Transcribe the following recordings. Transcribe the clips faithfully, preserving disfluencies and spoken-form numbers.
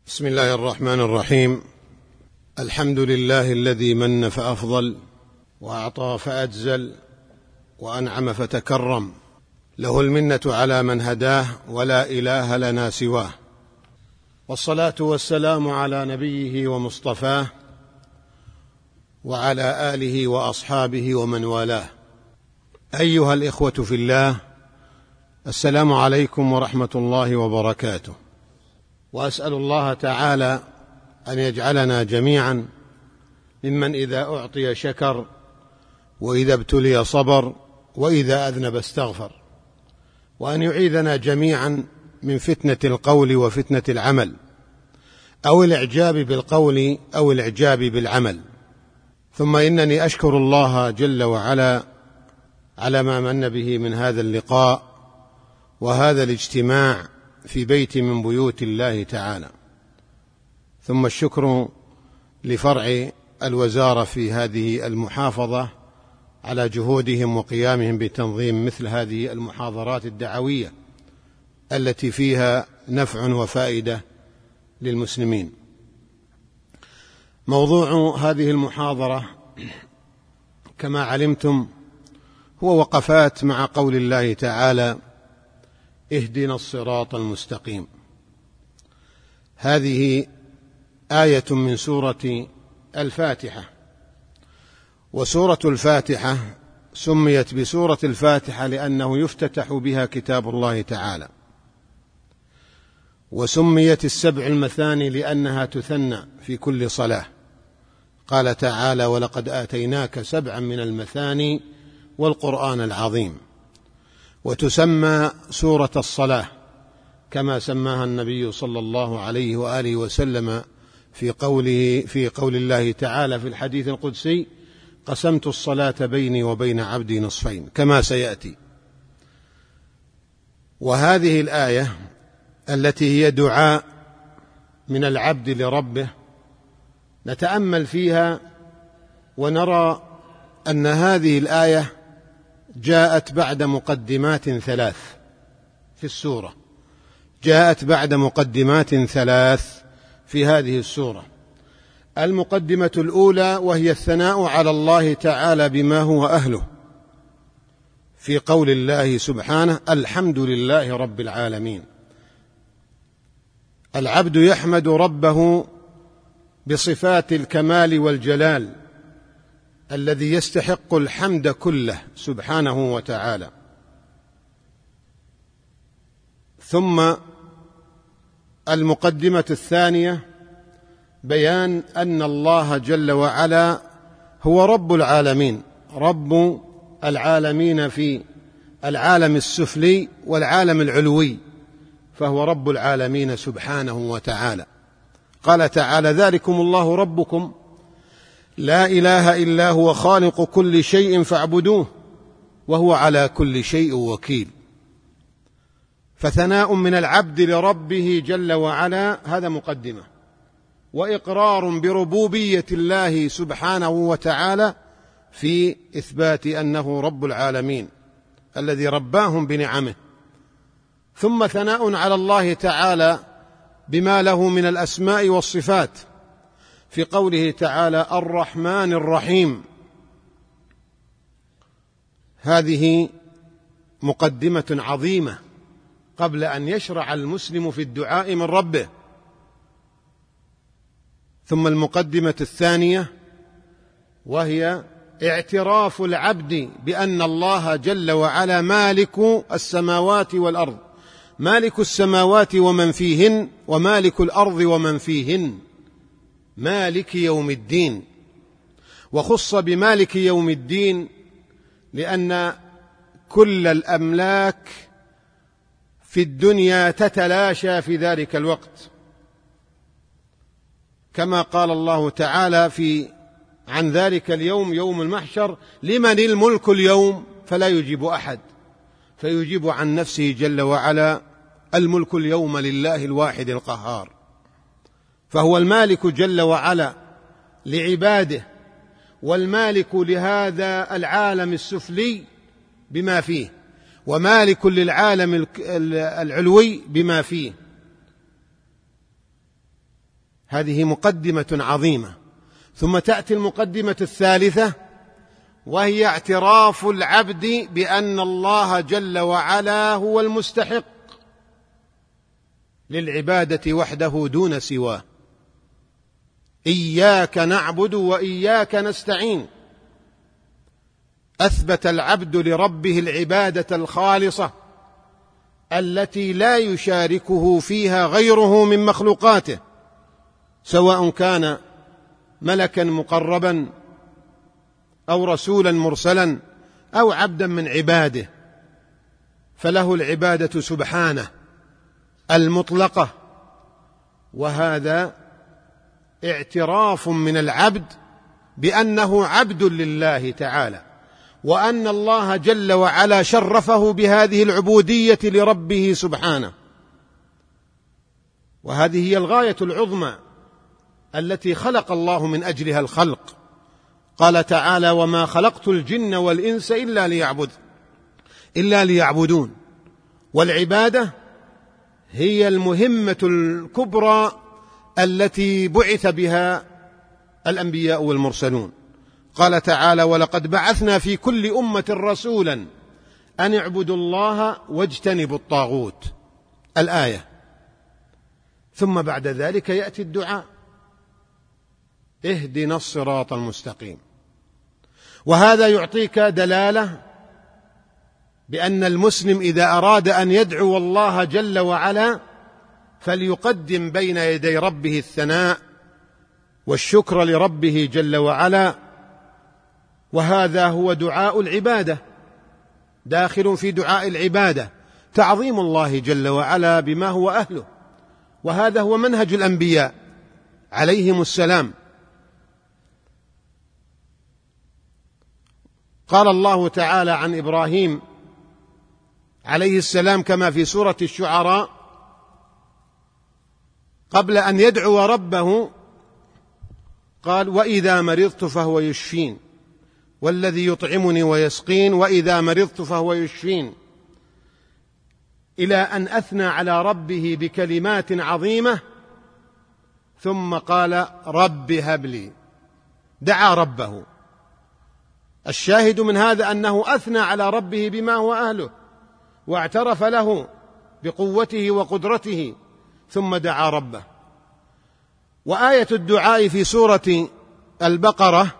بسم الله الرحمن الرحيم. الحمد لله الذي من فأفضل، وأعطى فأجزل، وأنعم فتكرم، له المنة على من هداه، ولا إله لنا سواه. والصلاة والسلام على نبيه ومصطفاه، وعلى آله وأصحابه ومن والاه. أيها الإخوة في الله، السلام عليكم ورحمة الله وبركاته. وأسأل الله تعالى أن يجعلنا جميعا ممن إذا أعطي شكر، وإذا ابتلي صبر، وإذا أذنب استغفر، وأن يعيذنا جميعا من فتنة القول وفتنة العمل، أو الإعجاب بالقول أو الإعجاب بالعمل. ثم إنني أشكر الله جل وعلا على ما من به من هذا اللقاء وهذا الاجتماع في بيت من بيوت الله تعالى. ثم الشكر لفرع الوزارة في هذه المحافظة على جهودهم وقيامهم بتنظيم مثل هذه المحاضرات الدعوية التي فيها نفع وفائدة للمسلمين. موضوع هذه المحاضرة كما علمتم هو وقفات مع قول الله تعالى: اهدنا الصراط المستقيم. هذه آية من سورة الفاتحة، وسورة الفاتحة سميت بسورة الفاتحة لأنه يفتتح بها كتاب الله تعالى، وسميت السبع المثاني لأنها تثنى في كل صلاة. قال تعالى: ولقد آتيناك سبعا من المثاني والقرآن العظيم. وتسمى سورة الصلاة كما سماها النبي صلى الله عليه وآله وسلم في قوله في قول الله تعالى في الحديث القدسي: قسمت الصلاة بيني وبين عبدي نصفين، كما سيأتي. وهذه الآية التي هي دعاء من العبد لربه نتأمل فيها ونرى أن هذه الآية جاءت بعد مقدمات ثلاث في السورة، جاءت بعد مقدمات ثلاث في هذه السورة. المقدمة الأولى وهي الثناء على الله تعالى بما هو أهله، في قول الله سبحانه: الحمد لله رب العالمين. العبد يحمد ربه بصفات الكمال والجلال الذي يستحق الحمد كله سبحانه وتعالى. ثم المقدمة الثانية بيان أن الله جل وعلا هو رب العالمين، رب العالمين في العالم السفلي والعالم العلوي، فهو رب العالمين سبحانه وتعالى. قال تعالى: ذلكم الله ربكم لا إله إلا هو خالق كل شيء فاعبدوه وهو على كل شيء وكيل. فثناء من العبد لربه جل وعلا، هذا مقدمة، وإقرار بربوبية الله سبحانه وتعالى في إثبات أنه رب العالمين الذي رباهم بنعمه. ثم ثناء على الله تعالى بما له من الأسماء والصفات في قوله تعالى: الرحمن الرحيم. هذه مقدمة عظيمة قبل أن يشرع المسلم في الدعاء من ربه. ثم المقدمة الثانية وهي اعتراف العبد بأن الله جل وعلا مالك السماوات والأرض، مالك السماوات ومن فيهن، ومالك الأرض ومن فيهن، مالك يوم الدين. وخص بمالك يوم الدين لأن كل الأملاك في الدنيا تتلاشى في ذلك الوقت، كما قال الله تعالى في عن ذلك اليوم يوم المحشر: لمن الملك اليوم؟ فلا يجيب أحد، فيجيب عن نفسه جل وعلا: الملك اليوم لله الواحد القهار. فهو المالك جل وعلا لعباده، والمالك لهذا العالم السفلي بما فيه، ومالك للعالم العلوي بما فيه. هذه مقدمة عظيمة. ثم تأتي المقدمة الثالثة، وهي اعتراف العبد بأن الله جل وعلا هو المستحق للعبادة وحده دون سواه. إياك نعبد وإياك نستعين. أثبت العبد لربه العبادة الخالصة التي لا يشاركه فيها غيره من مخلوقاته، سواء كان ملكا مقربا أو رسولا مرسلا أو عبدا من عباده، فله العبادة سبحانه المطلقة. وهذا اعتراف من العبد بأنه عبد لله تعالى، وأن الله جل وعلا شرفه بهذه العبودية لربه سبحانه. وهذه هي الغاية العظمى التي خلق الله من أجلها الخلق. قال تعالى: وما خلقت الجن والإنس إلا ليعبد إلا ليعبدون. والعبادة هي المهمة الكبرى التي بعث بها الأنبياء والمرسلون. قال تعالى: ولقد بعثنا في كل أمة رسولا أن اعبدوا الله واجتنبوا الطاغوت، الآية. ثم بعد ذلك يأتي الدعاء: اهدنا الصراط المستقيم. وهذا يعطيك دلالة بأن المسلم إذا أراد أن يدعو الله جل وعلا فليقدم بين يدي ربه الثناء والشكر لربه جل وعلا. وهذا هو دعاء العبادة، داخل في دعاء العبادة تعظيم الله جل وعلا بما هو أهله. وهذا هو منهج الأنبياء عليهم السلام. قال الله تعالى عن إبراهيم عليه السلام كما في سورة الشعراء: قبل أن يدعو ربه قال: وإذا مرضت فهو يشفين، والذي يطعمني ويسقين، وإذا مرضت فهو يشفين، إلى أن أثنى على ربه بكلمات عظيمة، ثم قال: رب هب لي. دعا ربه. الشاهد من هذا أنه أثنى على ربه بما هو أهله، واعترف له بقوته وقدرته، ثم دعا ربه. وآية الدعاء في سورة البقرة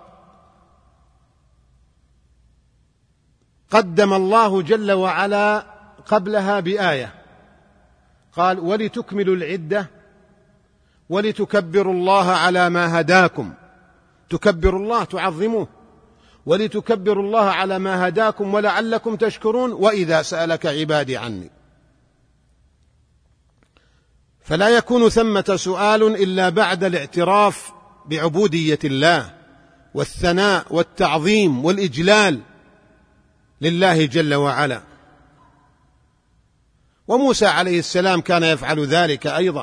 قدم الله جل وعلا قبلها بآية، قال: ولتكملوا العدة ولتكبروا الله على ما هداكم. تكبروا الله، تعظموه. ولتكبروا الله على ما هداكم ولعلكم تشكرون، وإذا سألك عبادي عني. فلا يكون ثمة سؤال إلا بعد الاعتراف بعبودية الله والثناء والتعظيم والإجلال لله جل وعلا. وموسى عليه السلام كان يفعل ذلك أيضا،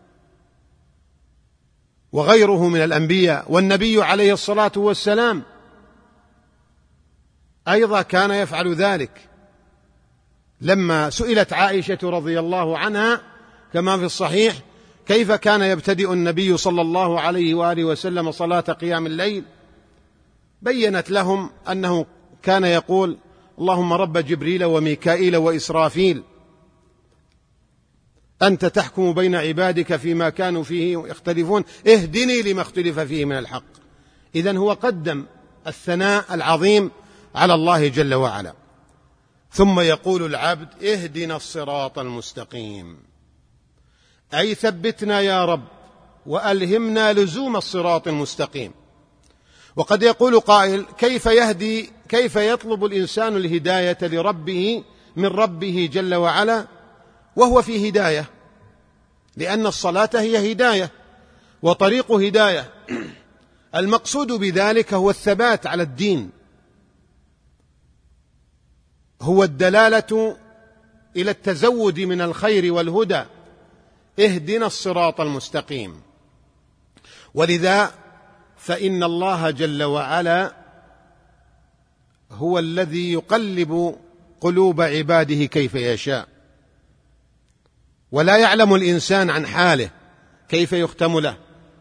وغيره من الأنبياء. والنبي عليه الصلاة والسلام أيضا كان يفعل ذلك. لما سئلت عائشة رضي الله عنها كما في الصحيح كيف كان يبتدئ النبي صلى الله عليه وآله وسلم صلاة قيام الليل، بينت لهم أنه كان يقول: اللهم رب جبريل وميكائيل وإسرافيل، أنت تحكم بين عبادك فيما كانوا فيه يختلفون، اهدني لما اختلف فيه من الحق. إذن هو قدم الثناء العظيم على الله جل وعلا. ثم يقول العبد: اهدنا الصراط المستقيم، أي ثبتنا يا رب وألهمنا لزوم الصراط المستقيم. وقد يقول قائل: كيف يهدي كيف يطلب الإنسان الهداية لربه من ربه جل وعلا وهو في هداية؟ لأن الصلاة هي هداية وطريق هداية. المقصود بذلك هو الثبات على الدين، هو الدلالة إلى التزود من الخير والهدى. اهدنا الصراط المستقيم. ولذا فإن الله جل وعلا هو الذي يقلب قلوب عباده كيف يشاء، ولا يعلم الإنسان عن حاله كيف يختم له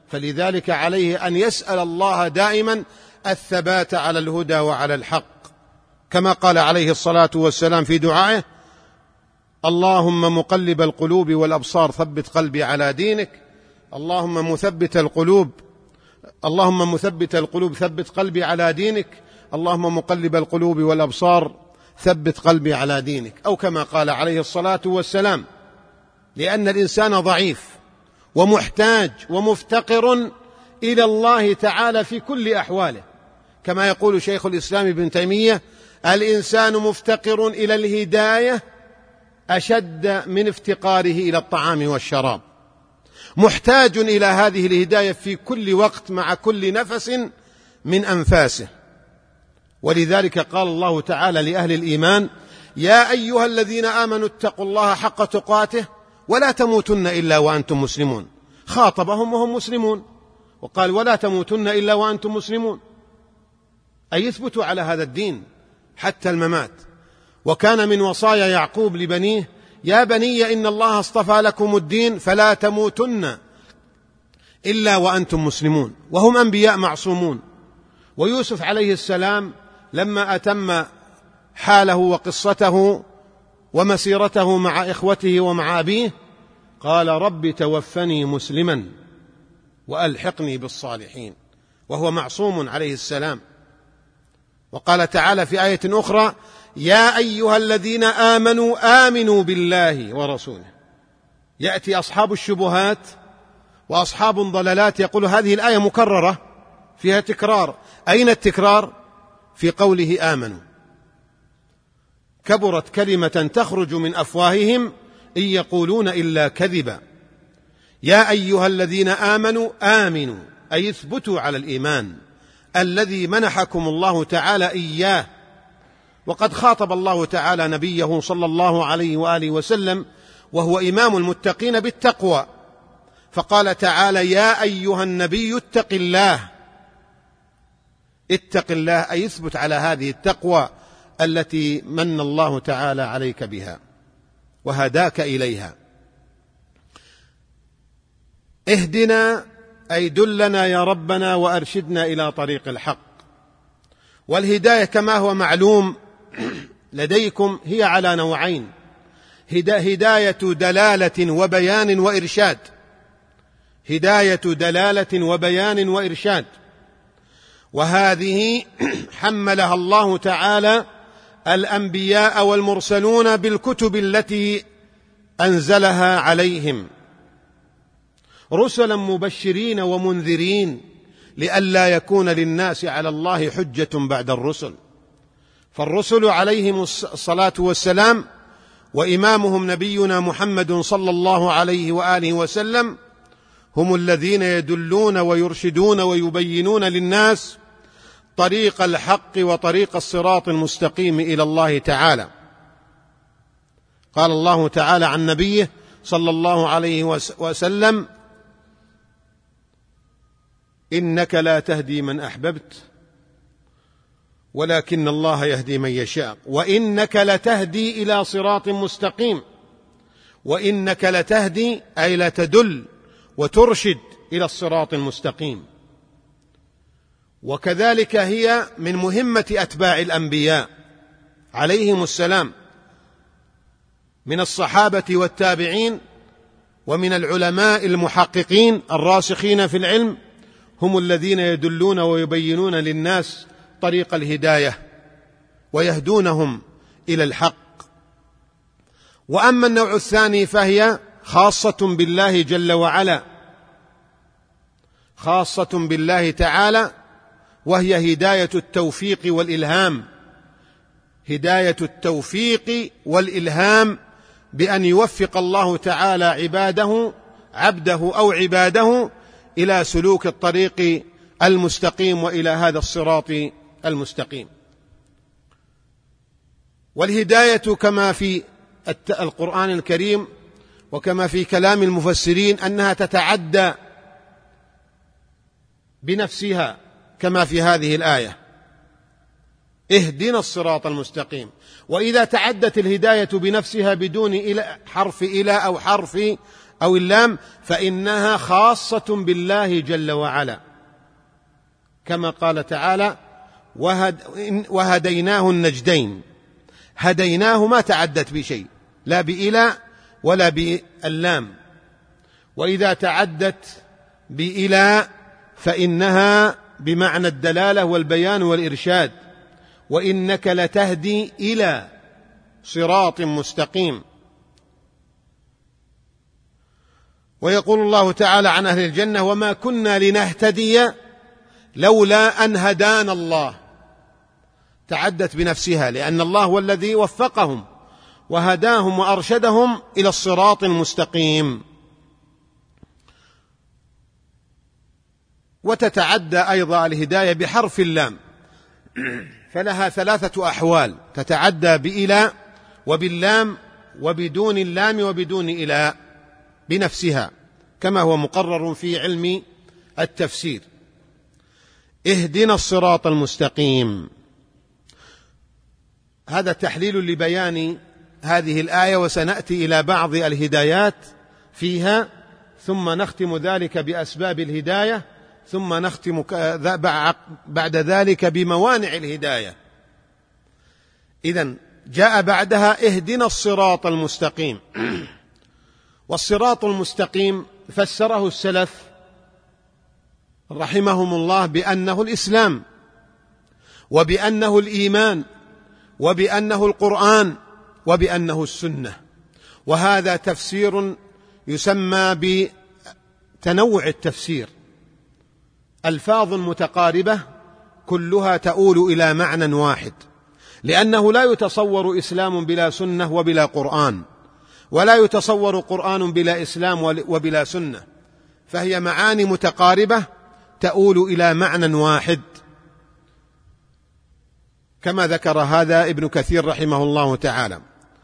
فلذلك عليه أن يسأل الله دائما الثبات على الهدى وعلى الحق، كما قال عليه الصلاة والسلام في دعائه: اللهم مقلب القلوب والأبصار ثبت قلبي على دينك. اللهم مثبت القلوب اللهم مثبت القلوب ثبت قلبي على دينك. اللهم مقلب القلوب والأبصار ثبت قلبي على دينك، أو كما قال عليه الصلاة والسلام، لأن الإنسان ضعيف ومحتاج ومفتقر إلى الله تعالى في كل أحواله، كما يقول شيخ الإسلام ابن تيمية: الإنسان مفتقر إلى الهداية أشد من افتقاره إلى الطعام والشراب، محتاج إلى هذه الهداية في كل وقت مع كل نفس من أنفاسه. ولذلك قال الله تعالى لأهل الإيمان: يا أيها الذين آمنوا اتقوا الله حق تقاته ولا تموتن إلا وأنتم مسلمون. خاطبهم وهم مسلمون وقال: ولا تموتن إلا وأنتم مسلمون، أي يثبتوا على هذا الدين حتى الممات. وكان من وصايا يعقوب لبنيه: يا بني إن الله اصطفى لكم الدين فلا تموتن إلا وأنتم مسلمون، وهم أنبياء معصومون. ويوسف عليه السلام لما أتم حاله وقصته ومسيرته مع إخوته ومع أبيه قال: رب توفني مسلما وألحقني بالصالحين، وهو معصوم عليه السلام. وقال تعالى في آية أخرى: يا أيها الذين آمنوا آمنوا بالله ورسوله. يأتي أصحاب الشبهات وأصحاب الضلالات يقول هذه الآية مكررة فيها تكرار. أين التكرار؟ في قوله آمنوا. كبرت كلمة تخرج من أفواههم إن يقولون إلا كذبا. يا أيها الذين آمنوا آمنوا، أي اثبتوا على الإيمان الذي منحكم الله تعالى إياه. وقد خاطب الله تعالى نبيه صلى الله عليه وآله وسلم وهو إمام المتقين بالتقوى، فقال تعالى: يا أيها النبي اتق الله. اتق الله أي اثبت على هذه التقوى التي من الله تعالى عليك بها وهداك إليها. اهدنا أي دلنا يا ربنا وأرشدنا إلى طريق الحق. والهداية كما هو معلوم لديكم هي على نوعين: هداية دلالة وبيان وإرشاد. هداية دلالة وبيان وإرشاد، وهذه حملها الله تعالى الأنبياء والمرسلون بالكتب التي أنزلها عليهم، رسلا مبشرين ومنذرين لئلا يكون للناس على الله حجة بعد الرسل. فالرسل عليهم الصلاة والسلام وإمامهم نبينا محمد صلى الله عليه وآله وسلم هم الذين يدلون ويرشدون ويبينون للناس طريق الحق وطريق الصراط المستقيم إلى الله تعالى. قال الله تعالى عن نبيه صلى الله عليه وسلم: إنك لا تهدي من أحببت ولكن الله يهدي من يشاء، وإنك لتهدي إلى صراط مستقيم. وإنك لتهدي أي لتدل وترشد إلى الصراط المستقيم. وكذلك هي من مهمة أتباع الأنبياء عليهم السلام من الصحابة والتابعين ومن العلماء المحققين الراسخين في العلم، هم الذين يدلون ويبينون للناس طريق الهداية ويهدونهم إلى الحق. وأما النوع الثاني فهي خاصة بالله جل وعلا، خاصة بالله تعالى، وهي هداية التوفيق والإلهام. هداية التوفيق والإلهام بأن يوفق الله تعالى عباده عبده أو عباده إلى سلوك الطريق المستقيم وإلى هذا الصراط المستقيم. والهداية كما في القرآن الكريم وكما في كلام المفسرين أنها تتعدى بنفسها، كما في هذه الآية: اهدنا الصراط المستقيم. وإذا تعدت الهداية بنفسها بدون إلى حرف إلى أو حرف أو اللام فإنها خاصة بالله جل وعلا، كما قال تعالى وهد وهديناه النجدين. هديناه ما تعدت بشيء، لا بإلى ولا باللام، وإذا تعدت بإلى فإنها بمعنى الدلالة والبيان والإرشاد، وإنك لتهدي إلى صراط مستقيم. ويقول الله تعالى عن أهل الجنة وما كنا لنهتدي لولا أن هدانا الله. تعدت بنفسها لأن الله هو الذي وفقهم وهداهم وأرشدهم إلى الصراط المستقيم. وتتعدى أيضا الهداية بحرف اللام، فلها ثلاثة أحوال: تتعدى بإلى وباللام وبدون اللام وبدون إلى بنفسها، كما هو مقرر في علم التفسير. اهدنا الصراط المستقيم، هذا تحليل لبيان هذه الآية، وسنأتي إلى بعض الهدايات فيها، ثم نختم ذلك بأسباب الهداية، ثم نختم بعد ذلك بموانع الهداية. إذن جاء بعدها اهدنا الصراط المستقيم. والصراط المستقيم فسره السلف رحمهم الله بأنه الإسلام، وبأنه الإيمان، وبأنه القرآن، وبأنه السنة. وهذا تفسير يسمى بتنوع التفسير، ألفاظ متقاربة كلها تؤول إلى معنى واحد، لأنه لا يتصور إسلام بلا سنة وبلا قرآن، ولا يتصور قرآن بلا إسلام وبلا سنة، فهي معاني متقاربة تؤول إلى معنى واحد، كما ذكر هذا ابن كثير رحمه الله تعالى.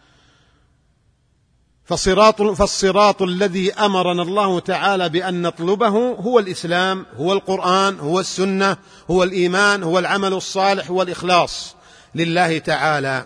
فالصراط, فالصراط الذي أمرنا الله تعالى بأن نطلبه هو الإسلام، هو القرآن، هو السنة، هو الإيمان، هو العمل الصالح، هو الإخلاص لله تعالى.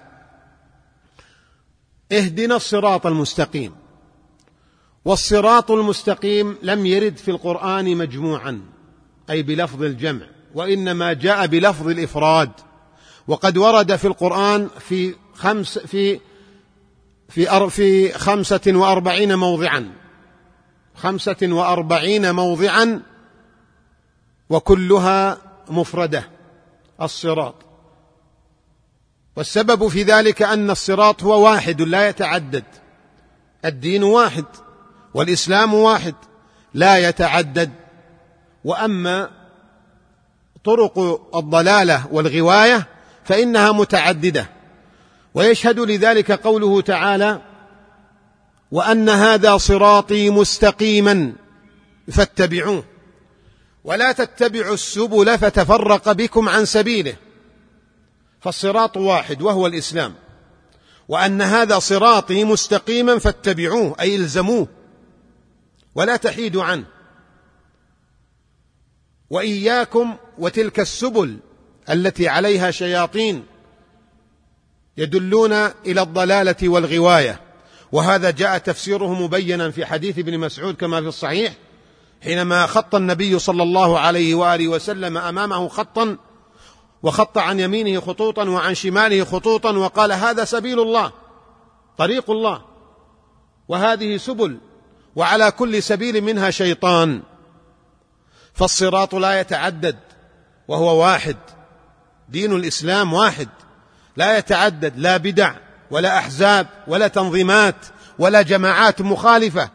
اهدنا الصراط المستقيم. والصراط المستقيم لم يرد في القرآن مجموعا أي بلفظ الجمع، وإنما جاء بلفظ الإفراد. وقد ورد في القرآن في خمس في في في خمسة وأربعين موضعا خمسة وأربعين موضعا وكلها مفردة الصراط. والسبب في ذلك أن الصراط هو واحد لا يتعدد، الدين واحد والإسلام واحد لا يتعدد. وأما طرق الضلالة والغواية فإنها متعددة، ويشهد لذلك قوله تعالى وأن هذا صراطي مستقيما فاتبعوه ولا تتبعوا السبل فتفرق بكم عن سبيله. فالصراط واحد وهو الإسلام، وأن هذا صراطي مستقيما فاتبعوه أي الزموه ولا تحيدوا عنه. وإياكم وتلك السبل التي عليها شياطين يدلون إلى الضلالة والغواية. وهذا جاء تفسيره مبينا في حديث ابن مسعود كما في الصحيح، حينما خط النبي صلى الله عليه وآله وسلم أمامه خطا، وخط عن يمينه خطوطا وعن شماله خطوطا، وقال هذا سبيل الله طريق الله، وهذه سبل، وعلى كل سبيل منها شيطان. فالصراط لا يتعدد وهو واحد، دين الإسلام واحد لا يتعدد، لا بدع ولا أحزاب ولا تنظيمات ولا جماعات مخالفة.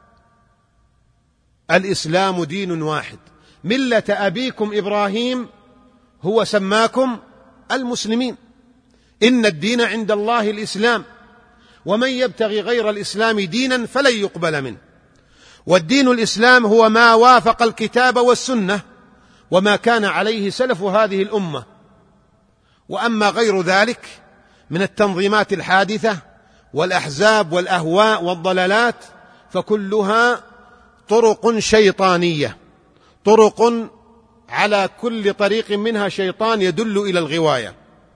الإسلام دين واحد، ملة أبيكم إبراهيم هو سماكم المسلمين، إن الدين عند الله الإسلام، ومن يبتغي غير الإسلام دينا فلن يقبل منه. والدين الإسلام هو ما وافق الكتاب والسنة وما كان عليه سلف هذه الأمة. وأما غير ذلك من التنظيمات الحادثة والأحزاب والأهواء والضلالات فكلها طرق شيطانية، طرق على كل طريق منها شيطان يدل إلى الغواية.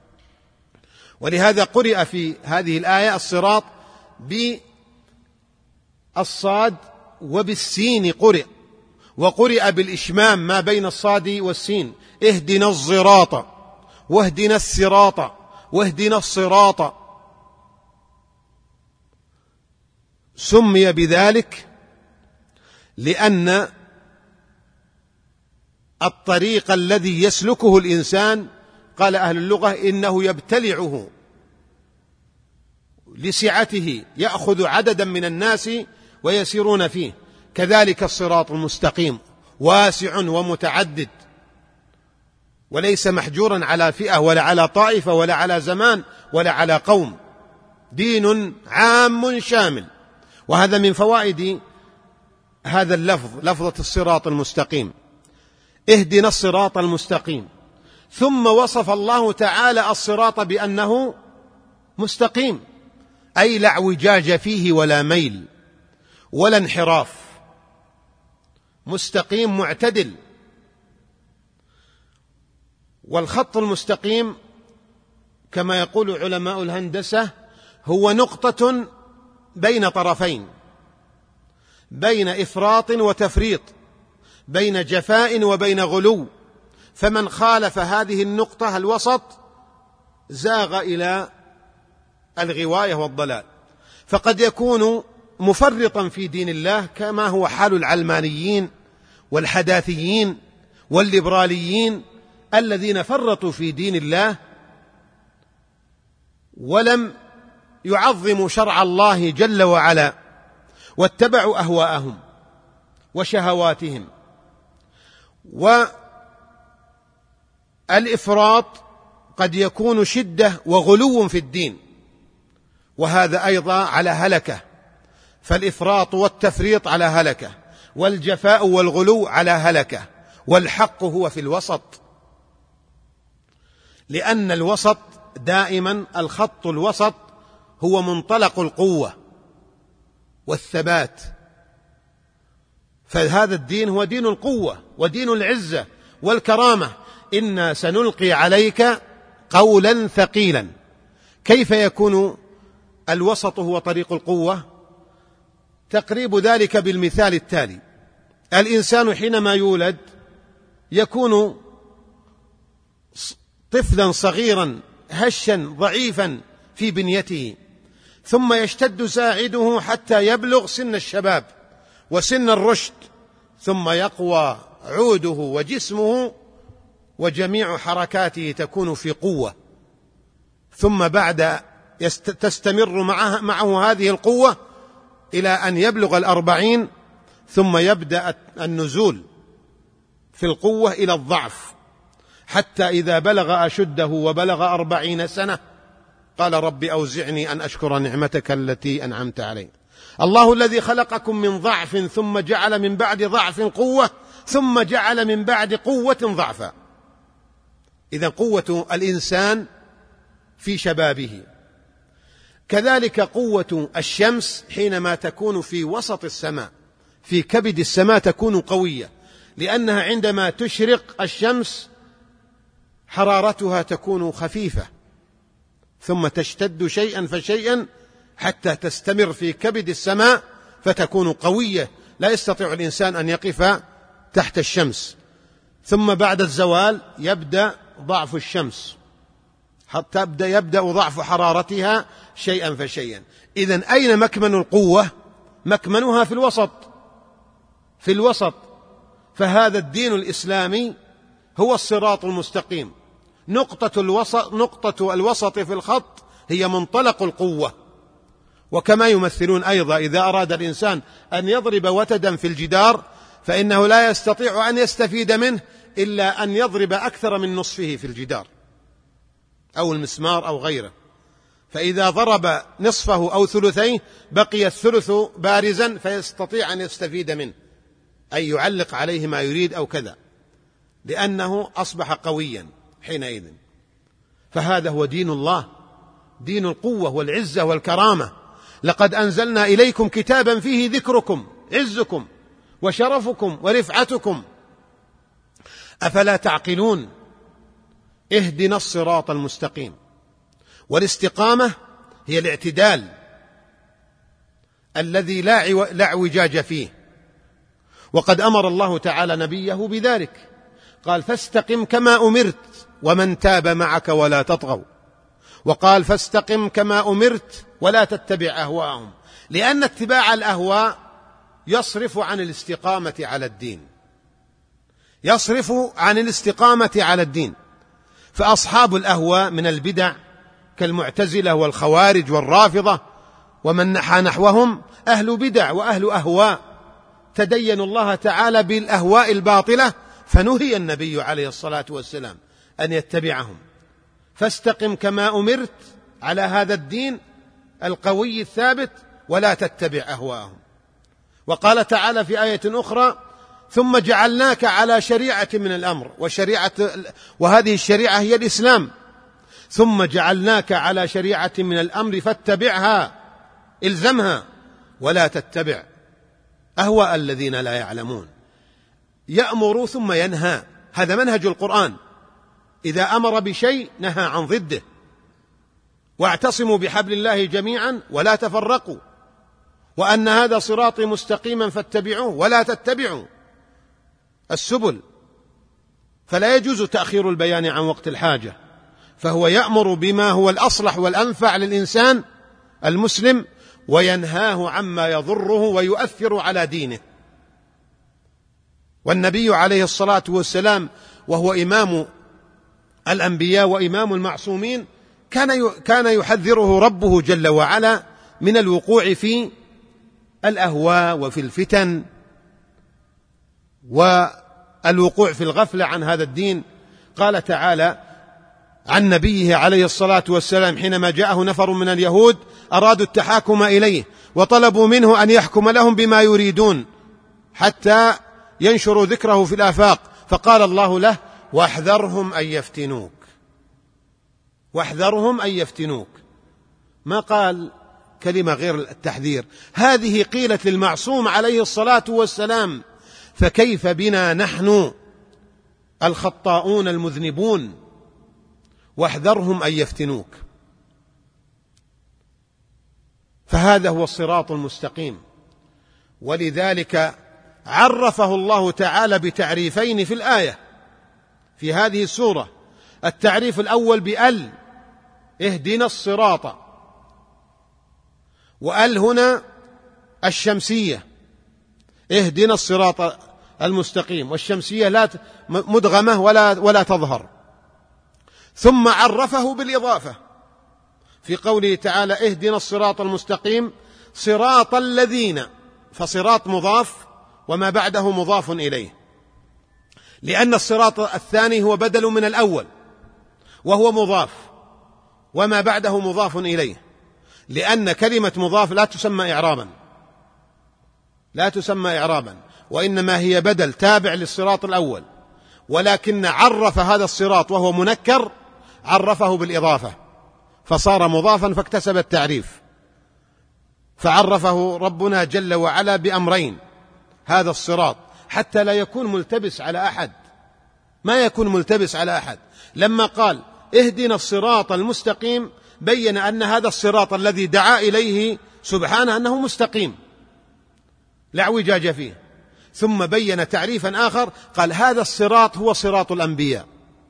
ولهذا قرئ في هذه الآية الصراط بالصاد وبالسين قرئ، وقرئ بالإشمام ما بين الصاد والسين، اهدنا الصراط واهدنا الصراط واهدنا الصراط. سمي بذلك لأن الطريق الذي يسلكه الإنسان، قال أهل اللغة إنه يبتلعه لسعته، يأخذ عددا من الناس ويسيرون فيه. كذلك الصراط المستقيم واسع ومتعدد، وليس محجورا على فئة ولا على طائفة ولا على زمان ولا على قوم، دين عام شامل. وهذا من فوائد هذا اللفظ، لفظة الصراط المستقيم، اهدنا الصراط المستقيم. ثم وصف الله تعالى الصراط بأنه مستقيم، أي لا اعوجاج فيه ولا ميل ولا انحراف، مستقيم معتدل. والخط المستقيم كما يقول علماء الهندسة هو نقطة بين طرفين، بين إفراط وتفريط، بين جفاء وبين غلو، فمن خالف هذه النقطة الوسط زاغ إلى الغواية والضلال. فقد يكون مفرطا في دين الله كما هو حال العلمانيين والحداثيين والليبراليين الذين فرطوا في دين الله ولم يعظموا شرع الله جل وعلا، واتبعوا أهواءهم وشهواتهم. والإفراط قد يكون شدة وغلو في الدين، وهذا أيضا على هلكة. فالإفراط والتفريط على هلكة، والجفاء والغلو على هلكة، والحق هو في الوسط، لأن الوسط دائما، الخط الوسط هو منطلق القوة والثبات. فهذا الدين هو دين القوة ودين العزة والكرامة. إنا سنلقي عليك قولا ثقيلا. كيف يكون الوسط هو طريق القوة؟ تقريب ذلك بالمثال التالي: الإنسان حينما يولد يكون طفلا صغيرا هشا ضعيفا في بنيته، ثم يشتد ساعده حتى يبلغ سن الشباب وسن الرشد، ثم يقوى عوده وجسمه وجميع حركاته تكون في قوة، ثم بعد تستمر معه, معه هذه القوة إلى أن يبلغ الأربعين، ثم يبدأ النزول في القوة إلى الضعف، حتى إذا بلغ أشده وبلغ أربعين سنة قال رب أوزعني أن أشكر نعمتك التي أنعمت علي. الله الذي خلقكم من ضعف ثم جعل من بعد ضعف قوة ثم جعل من بعد قوة ضعفا. إذن قوة الإنسان في شبابه. كذلك قوة الشمس حينما تكون في وسط السماء، في كبد السماء، تكون قوية، لأنها عندما تشرق الشمس حرارتها تكون خفيفة، ثم تشتد شيئا فشيئا حتى تستمر في كبد السماء فتكون قوية، لا يستطيع الإنسان أن يقف تحت الشمس. ثم بعد الزوال يبدأ ضعف الشمس، حتى يبدأ, يبدأ ضعف حرارتها شيئا فشيئا. إذن أين مكمن القوة؟ مكمنها في الوسط، في الوسط. فهذا الدين الإسلامي هو الصراط المستقيم. نقطة الوسط, نقطة الوسط في الخط هي منطلق القوة. وكما يمثلون أيضا إذا أراد الإنسان أن يضرب وتدا في الجدار فإنه لا يستطيع أن يستفيد منه إلا أن يضرب أكثر من نصفه في الجدار أو المسمار أو غيره، فإذا ضرب نصفه أو ثلثيه بقي الثلث بارزا فيستطيع أن يستفيد منه، أي يعلق عليه ما يريد أو كذا، لأنه أصبح قويا حينئذ. فهذا هو دين الله، دين القوة والعزة والكرامة. لقد أنزلنا إليكم كتابا فيه ذكركم، عزكم وشرفكم ورفعتكم، أفلا تعقلون؟ اهدنا الصراط المستقيم. والاستقامة هي الاعتدال الذي لا اعوجاج فيه، وقد أمر الله تعالى نبيه بذلك، قال فاستقم كما أمرت ومن تاب معك ولا تطغوا، وقال فاستقم كما أمرت ولا تتبع أهواءهم، لأن اتباع الأهواء يصرف عن الاستقامة على الدين، يصرف عن الاستقامة على الدين. فأصحاب الأهواء من البدع كالمعتزلة والخوارج والرافضة ومن نحى نحوهم أهل بدع وأهل أهواء، تدينوا الله تعالى بالأهواء الباطلة، فنهي النبي عليه الصلاة والسلام أن يتبعهم. فاستقم كما أمرت على هذا الدين القوي الثابت ولا تتبع أهواءهم. وقال تعالى في آية أخرى ثم جعلناك على شريعة من الأمر، وشريعة وهذه الشريعة هي الإسلام، ثم جعلناك على شريعة من الأمر فاتبعها، إلزمها ولا تتبع أهواء الذين لا يعلمون. يأمر ثم ينهى، هذا منهج القرآن، إذا أمر بشيء نهى عن ضده. واعتصموا بحبل الله جميعا ولا تفرقوا، وأن هذا صراطي مستقيما فاتبعوه ولا تتبعوا السبل. فلا يجوز تأخير البيان عن وقت الحاجة، فهو يأمر بما هو الأصلح والأنفع للإنسان المسلم، وينهاه عما يضره ويؤثر على دينه. والنبي عليه الصلاة والسلام وهو إمام الأنبياء وإمام المعصومين كان كان يحذره ربه جل وعلا من الوقوع في الأهواء وفي الفتن والوقوع في الغفلة عن هذا الدين. قال تعالى عن نبيه عليه الصلاة والسلام حينما جاءه نفر من اليهود أرادوا التحاكم إليه وطلبوا منه أن يحكم لهم بما يريدون حتى ينشروا ذكره في الآفاق، فقال الله له واحذرهم أن يفتنوك، واحذرهم أن يفتنوك. ما قال كلمة غير التحذير، هذه قيلت للمعصوم عليه الصلاة والسلام، فكيف بنا نحن الخطاؤون المذنبون؟ واحذرهم أن يفتنوك. فهذا هو الصراط المستقيم، ولذلك عرفه الله تعالى بتعريفين في الآية في هذه السورة. التعريف الأول بأل، اهدنا الصراط، وأل هنا الشمسية، اهدنا الصراط المستقيم، والشمسية لا مدغمة ولا ولا تظهر. ثم عرفه بالإضافة في قوله تعالى اهدنا الصراط المستقيم صراط الذين، فصراط مضاف وما بعده مضاف إليه، لأن الصراط الثاني هو بدل من الأول وهو مضاف، وما بعده مضاف إليه، لأن كلمة مضاف لا تسمى إعرابا، لا تسمى إعرابا، وإنما هي بدل تابع للصراط الأول، ولكن عرف هذا الصراط وهو منكر عرفه بالإضافة فصار مضافا فاكتسب التعريف. فعرفه ربنا جل وعلا بأمرين، هذا الصراط حتى لا يكون ملتبس على أحد، ما يكون ملتبس على أحد. لما قال اهدنا الصراط المستقيم بين أن هذا الصراط الذي دعا إليه سبحانه أنه مستقيم لا اعوجاج فيه، ثم بين تعريفا آخر قال هذا الصراط هو صراط الأنبياء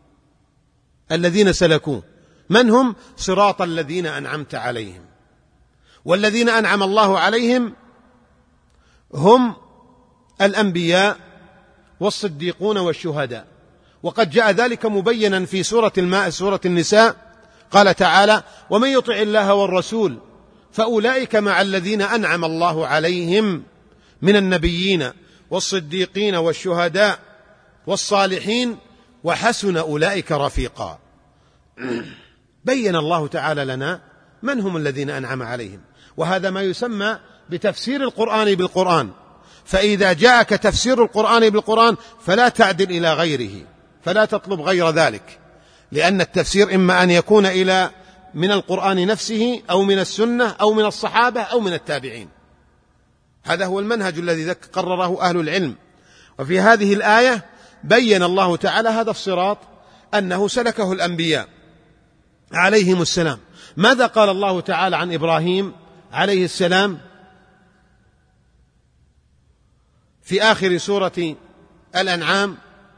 الذين سلكوه. من هم؟ صراط الذين أنعمت عليهم، والذين أنعم الله عليهم هم الأنبياء والصديقون والشهداء. وقد جاء ذلك مبينا في سورة الماء سورة النساء، قال تعالى ومن يطع الله والرسول فأولئك مع الذين أنعم الله عليهم من النبيين والصديقين والشهداء والصالحين وحسن أولئك رفيقا. بين الله تعالى لنا من هم الذين أنعم عليهم، وهذا ما يسمى بتفسير القرآن بالقرآن. فإذا جاءك تفسير القرآن بالقرآن فلا تعدل إلى غيره، فلا تطلب غير ذلك، لأن التفسير إما أن يكون إلى من القرآن نفسه أو من السنة أو من الصحابة أو من التابعين. هذا هو المنهج الذي قرره أهل العلم. وفي هذه الآية بين الله تعالى هذا الصراط أنه سلكه الأنبياء عليهم السلام. ماذا قال الله تعالى عن إبراهيم عليه السلام في آخر سورة الأنعام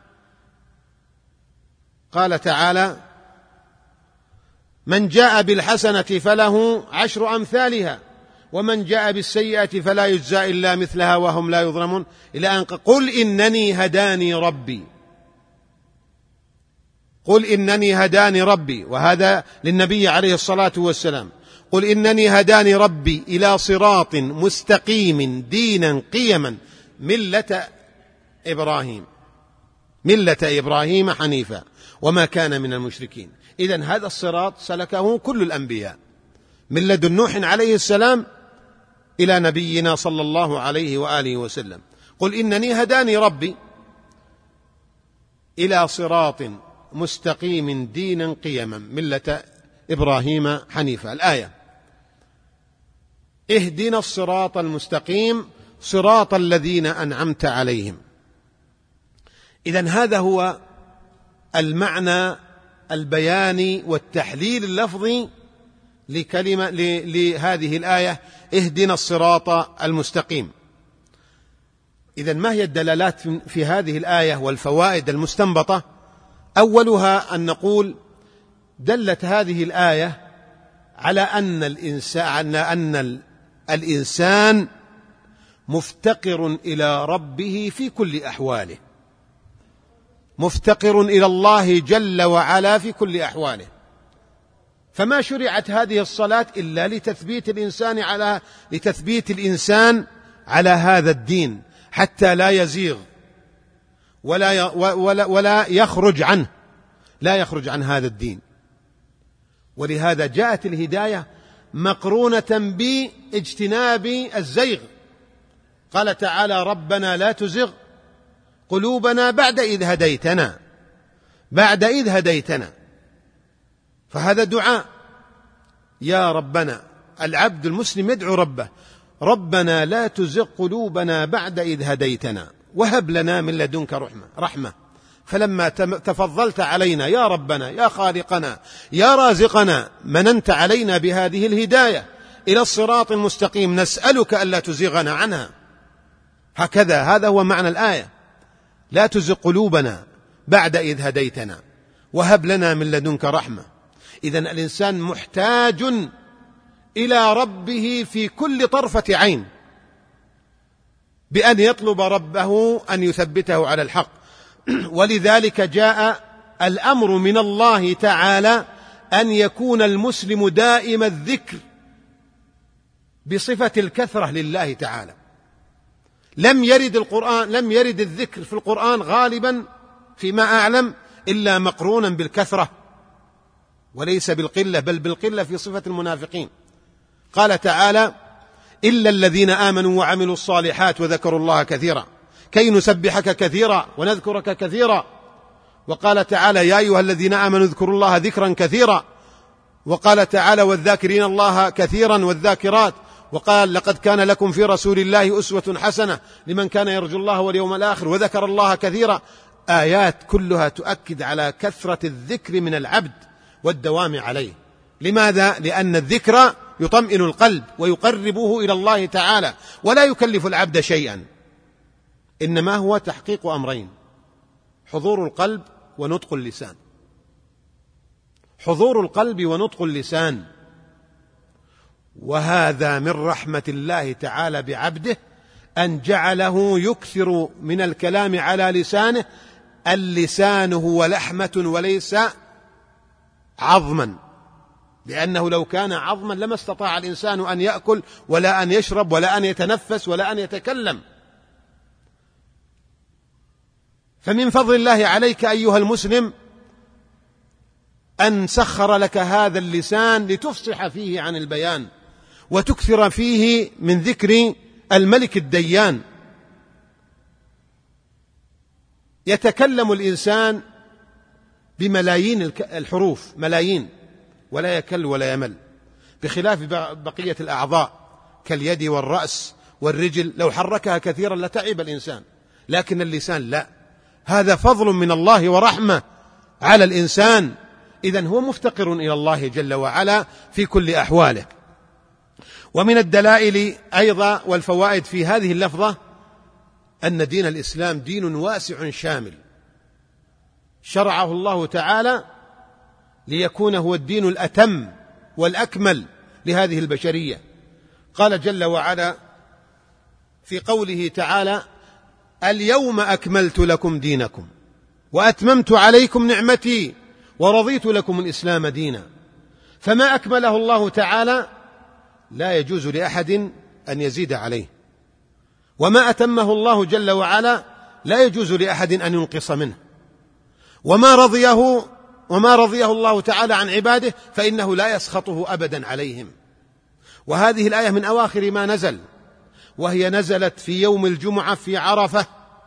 قال تعالى: من جاء بالحسنة فله عشر أمثالها ومن جاء بالسيئة فلا يجزى إلا مثلها وهم لا يظلمون، إلى أن قل إنني هداني ربي قل إنني هداني ربي وهذا للنبي عليه الصلاة والسلام. قل إنني هداني ربي إلى صراط مستقيم دينا قيما ملة إبراهيم ملة إبراهيم حنيفا وما كان من المشركين. إذن هذا الصراط سلكه كل الأنبياء من لدن نوح عليه السلام إلى نبينا صلى الله عليه وآله وسلم. قل إنني هداني ربي إلى صراط مستقيم دينا قيما ملة إبراهيم حنيفا. الآية: اهدنا الصراط المستقيم صراط الذين أنعمت عليهم. إذن هذا هو المعنى البياني والتحليل اللفظي لكلمة لهذه الآية: اهدنا الصراط المستقيم. إذن ما هي الدلالات في هذه الآية والفوائد المستنبطة؟ أولها أن نقول دلت هذه الآية على أن الإنسان, أن الإنسان مفتقر إلى ربه في كل أحواله، مفتقر إلى الله جل وعلا في كل أحواله. فما شرعت هذه الصلاة إلا لتثبيت الإنسان على لتثبيت الإنسان على هذا الدين حتى لا يزيغ ولا ولا ولا يخرج عنه لا يخرج عن هذا الدين. ولهذا جاءت الهداية مقرونة باجتناب الزيغ. قال تعالى: ربنا لا تزغ قلوبنا بعد إذ هديتنا بعد إذ هديتنا فهذا دعاء يا ربنا. العبد المسلم يدعو ربه: ربنا لا تزغ قلوبنا بعد إذ هديتنا وهب لنا من لدنك رحمة رحمة فلما تفضلت علينا يا ربنا يا خالقنا يا رازقنا مننت علينا بهذه الهداية إلى الصراط المستقيم، نسألك ألا تزغنا عنها. هكذا هذا هو معنى الآية: لا تزغ قلوبنا بعد إذ هديتنا وهب لنا من لدنك رحمة. إذن الإنسان محتاج إلى ربه في كل طرفة عين بأن يطلب ربه أن يثبته على الحق. ولذلك جاء الأمر من الله تعالى أن يكون المسلم دائم الذكر بصفة الكثرة لله تعالى. لم يرد القرآن لم يرد الذكر في القرآن غالبا فيما أعلم إلا مقرونا بالكثرة وليس بالقلة، بل بالقلة في صفة المنافقين. قال تعالى: إلا الذين آمنوا وعملوا الصالحات وذكروا الله كثيرا كي نسبحك كثيرا ونذكرك كثيرا. وقال تعالى: يا أيها الذين آمنوا اذكروا الله ذكرا كثيرا. وقال تعالى: والذاكرين الله كثيرا والذاكرات. وقال: لقد كان لكم في رسول الله أسوة حسنة لمن كان يرجو الله واليوم الآخر وذكر الله كثيرا. آيات كلها تؤكد على كثرة الذكر من العبد والدوام عليه. لماذا؟ لأن الذكر يطمئن القلب ويقربه إلى الله تعالى ولا يكلف العبد شيئا، إنما هو تحقيق أمرين: حضور القلب ونطق اللسان. حضور القلب ونطق اللسان، وهذا من رحمة الله تعالى بعبده أن جعله يكثر من الكلام على لسانه. اللسان هو لحمة وليس عظما، لأنه لو كان عظما لما استطاع الإنسان أن يأكل ولا أن يشرب ولا أن يتنفس ولا أن يتكلم. فمن فضل الله عليك أيها المسلم أن سخر لك هذا اللسان لتفصح فيه عن البيان وتكثر فيه من ذكر الملك الديان. يتكلم الإنسان بملايين الحروف، ملايين، ولا يكل ولا يمل، بخلاف بقية الأعضاء كاليد والرأس والرجل، لو حركها كثيرا لتعب الإنسان، لكن اللسان لا. هذا فضل من الله ورحمة على الإنسان. إذن هو مفتقر إلى الله جل وعلا في كل أحواله. ومن الدلائل أيضا والفوائد في هذه اللفظة أن دين الإسلام دين واسع شامل، شرعه الله تعالى ليكون هو الدين الأتم والأكمل لهذه البشرية. قال جل وعلا في قوله تعالى: اليوم أكملت لكم دينكم وأتممت عليكم نعمتي ورضيت لكم الإسلام دينا. فما أكمله الله تعالى لا يجوز لأحد أن يزيد عليه، وما أتمه الله جل وعلا لا يجوز لأحد أن ينقص منه، وما رضيه وما رضيه الله تعالى عن عباده فإنه لا يسخطه أبدا عليهم. وهذه الآية من أواخر ما نزل، وهي نزلت في يوم الجمعة في عرفة،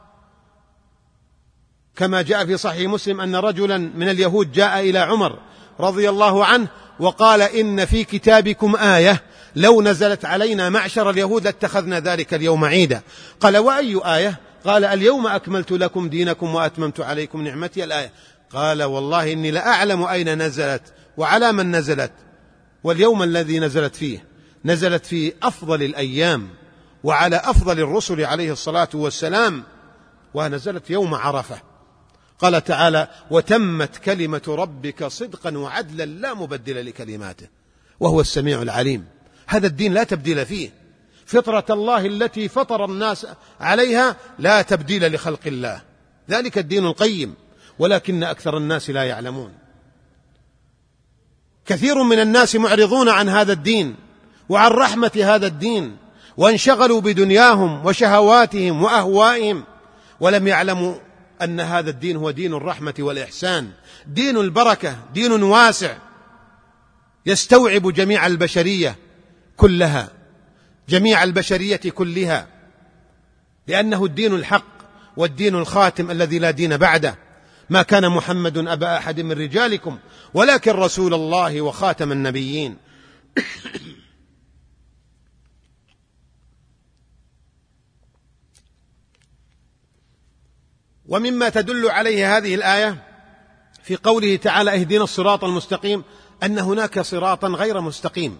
كما جاء في صحيح مسلم أن رجلا من اليهود جاء إلى عمر رضي الله عنه وقال: إن في كتابكم آية لو نزلت علينا معشر اليهود لاتخذنا ذلك اليوم عيدا. قال: وأي آية؟ قال: اليوم أكملت لكم دينكم وأتممت عليكم نعمتي الآية. قال: والله إني لأعلم أين نزلت وعلى من نزلت، واليوم الذي نزلت فيه نزلت في أفضل الأيام وعلى أفضل الرسل عليه الصلاة والسلام، ونزلت يوم عرفة. قال تعالى: وتمت كلمة ربك صدقا وعدلا لا مبدل لكلماته وهو السميع العليم. هذا الدين لا تبديل فيه، فطرة الله التي فطر الناس عليها لا تبديل لخلق الله، ذلك الدين القيم، ولكن أكثر الناس لا يعلمون. كثير من الناس معرضون عن هذا الدين وعن رحمة هذا الدين، وانشغلوا بدنياهم وشهواتهم وأهوائهم، ولم يعلموا أن هذا الدين هو دين الرحمة والإحسان، دين البركة، دين واسع يستوعب جميع البشرية كلها، جميع البشرية كلها، لأنه الدين الحق والدين الخاتم الذي لا دين بعده. ما كان محمد أبا أحد من رجالكم ولكن رسول الله وخاتم النبيين. ومما تدل عليه هذه الآية في قوله تعالى: اهدنا الصراط المستقيم، أن هناك صراطا غير مستقيم،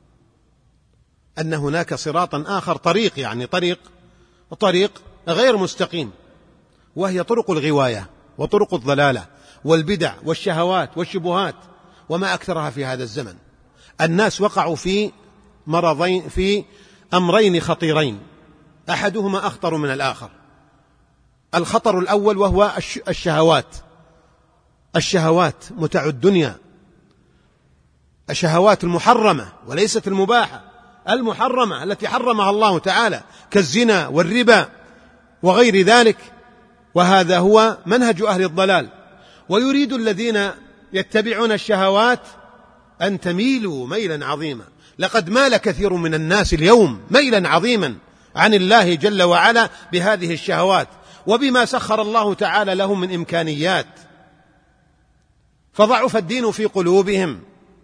أن هناك صراطا آخر، طريق يعني طريق طريق غير مستقيم، وهي طرق الغواية وطرق الضلالة والبدع والشهوات والشبهات، وما أكثرها في هذا الزمن. الناس وقعوا في مرضين، في أمرين خطيرين، أحدهما أخطر من الآخر. الخطر الأول وهو الشهوات، الشهوات متاع الدنيا، الشهوات المحرمة وليست المباحة، المحرمة التي حرمها الله تعالى، كالزنا والربا وغير ذلك. وهذا هو منهج أهل الضلال، ويريد الذين يتبعون الشهوات أن تميلوا ميلا عظيما. لقد مال كثير من الناس اليوم ميلا عظيما عن الله جل وعلا بهذه الشهوات وبما سخر الله تعالى لهم من إمكانيات، فضعف الدين في قلوبهم.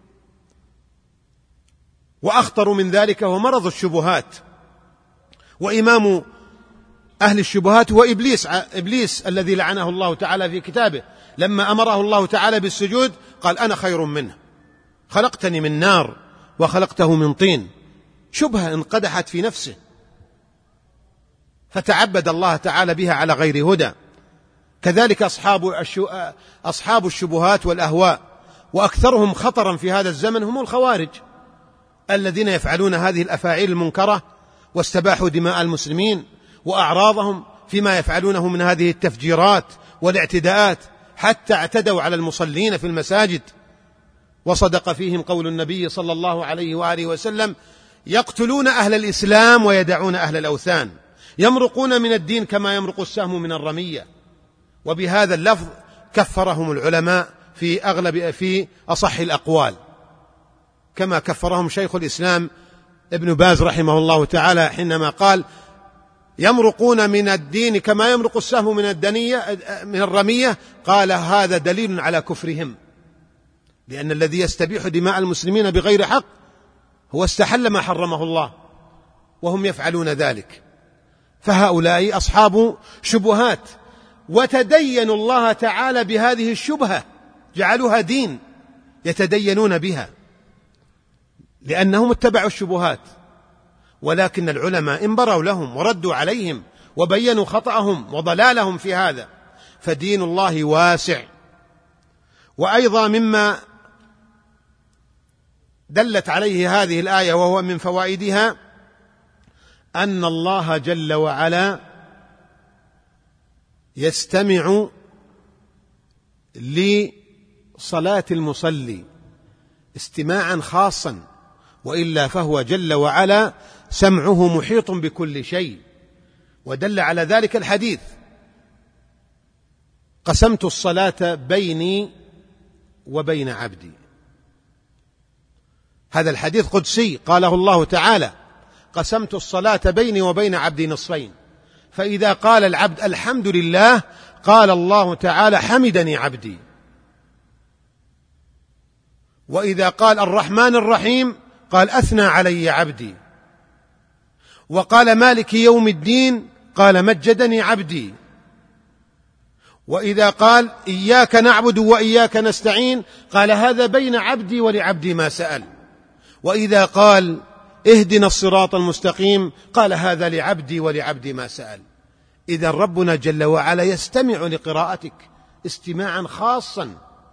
وأخطر من ذلك هو مرض الشبهات، وإمام أهل الشبهات هو إبليس إبليس الذي لعنه الله تعالى في كتابه، لما أمره الله تعالى بالسجود قال: أنا خير منه، خلقتني من نار وخلقته من طين. شبهة انقدحت في نفسه فتعبد الله تعالى بها على غير هدى. كذلك أصحاب أصحاب الشبهات والأهواء، وأكثرهم خطرا في هذا الزمن هم الخوارج، الذين يفعلون هذه الأفاعيل المنكرة واستباحوا دماء المسلمين وأعراضهم فيما يفعلونه من هذه التفجيرات والاعتداءات، حتى اعتدوا على المصلين في المساجد. وصدق فيهم قول النبي صلى الله عليه وآله وسلم: يقتلون أهل الإسلام ويدعون أهل الأوثان، يمرقون من الدين كما يمرق السهم من الرمية. وبهذا اللفظ كفرهم العلماء في أغلب في أصح الأقوال، كما كفرهم شيخ الإسلام ابن باز رحمه الله تعالى حينما قال: يمرقون من الدين كما يمرق السهم من الدنية من الرمية. قال: هذا دليل على كفرهم، لأن الذي يستبيح دماء المسلمين بغير حق هو استحل ما حرمه الله، وهم يفعلون ذلك. فهؤلاء أصحاب شبهات، وتدينوا الله تعالى بهذه الشبهة، جعلوها دين يتدينون بها لأنهم اتبعوا الشبهات. ولكن العلماء انبروا لهم وردوا عليهم وبينوا خطأهم وضلالهم في هذا، فدين الله واسع. وأيضا مما دلت عليه هذه الآية وهو من فوائدها أن الله جل وعلا يستمع لصلاة المصلي استماعا خاصا، وإلا فهو جل وعلا سمعه محيط بكل شيء. ودل على ذلك الحديث: قسمت الصلاة بيني وبين عبدي. هذا الحديث قدسي قاله الله تعالى: قسمت الصلاة بيني وبين عبدي نصفين. فإذا قال العبد الحمد لله قال الله تعالى: حمدني عبدي. وإذا قال الرحمن الرحيم قال: أثنى علي عبدي. وقال مالك يوم الدين قال: مجدني عبدي. وإذا قال إياك نعبد وإياك نستعين قال: هذا بين عبدي ولعبدي ما سأل. وإذا قال اهدنا الصراط المستقيم قال: هذا لعبدي ولعبدي ما سأل. إذن ربنا جل وعلا يستمع لقراءتك استماعا خاصا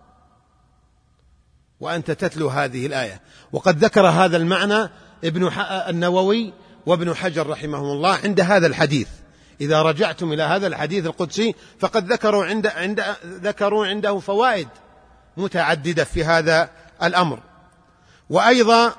وأنت تتلو هذه الآية. وقد ذكر هذا المعنى ابن النووي وابن حجر رحمه الله عند هذا الحديث. إذا رجعتم إلى هذا الحديث القدسي فقد ذكروا عند عند ذكروا عنده فوائد متعددة في هذا الأمر. وأيضا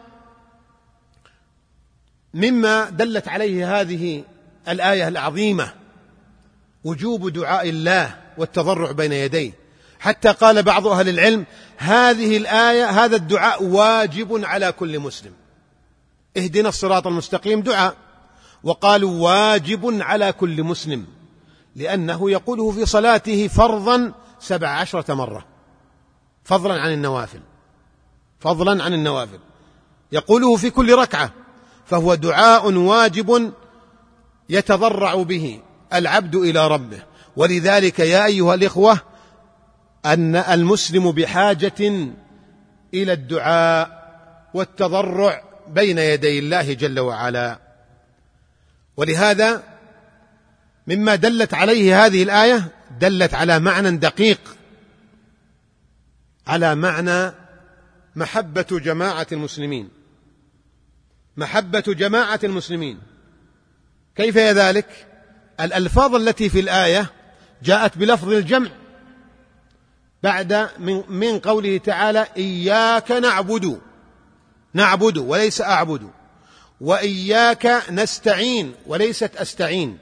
مما دلت عليه هذه الآية العظيمة وجوب دعاء الله والتضرع بين يديه، حتى قال بعض أهل العلم: هذه الآية هذا الدعاء واجب على كل مسلم. اهدنا الصراط المستقيم دعاء، وقالوا واجب على كل مسلم، لأنه يقوله في صلاته فرضا سبع عشرة مرة، فضلا عن النوافل فضلا عن النوافل يقوله في كل ركعة، فهو دعاء واجب يتضرع به العبد إلى ربه. ولذلك يا أيها الإخوة أن المسلم بحاجة إلى الدعاء والتضرع بين يدي الله جل وعلا. ولهذا مما دلت عليه هذه الآية دلت على معنى دقيق، على معنى محبة جماعة المسلمين، محبة جماعة المسلمين. كيف ذلك؟ الألفاظ التي في الآية جاءت بلفظ الجمع بعد من, من قوله تعالى: إياك نعبد نعبد وليس أعبد، وإياك نستعين وليست أستعين،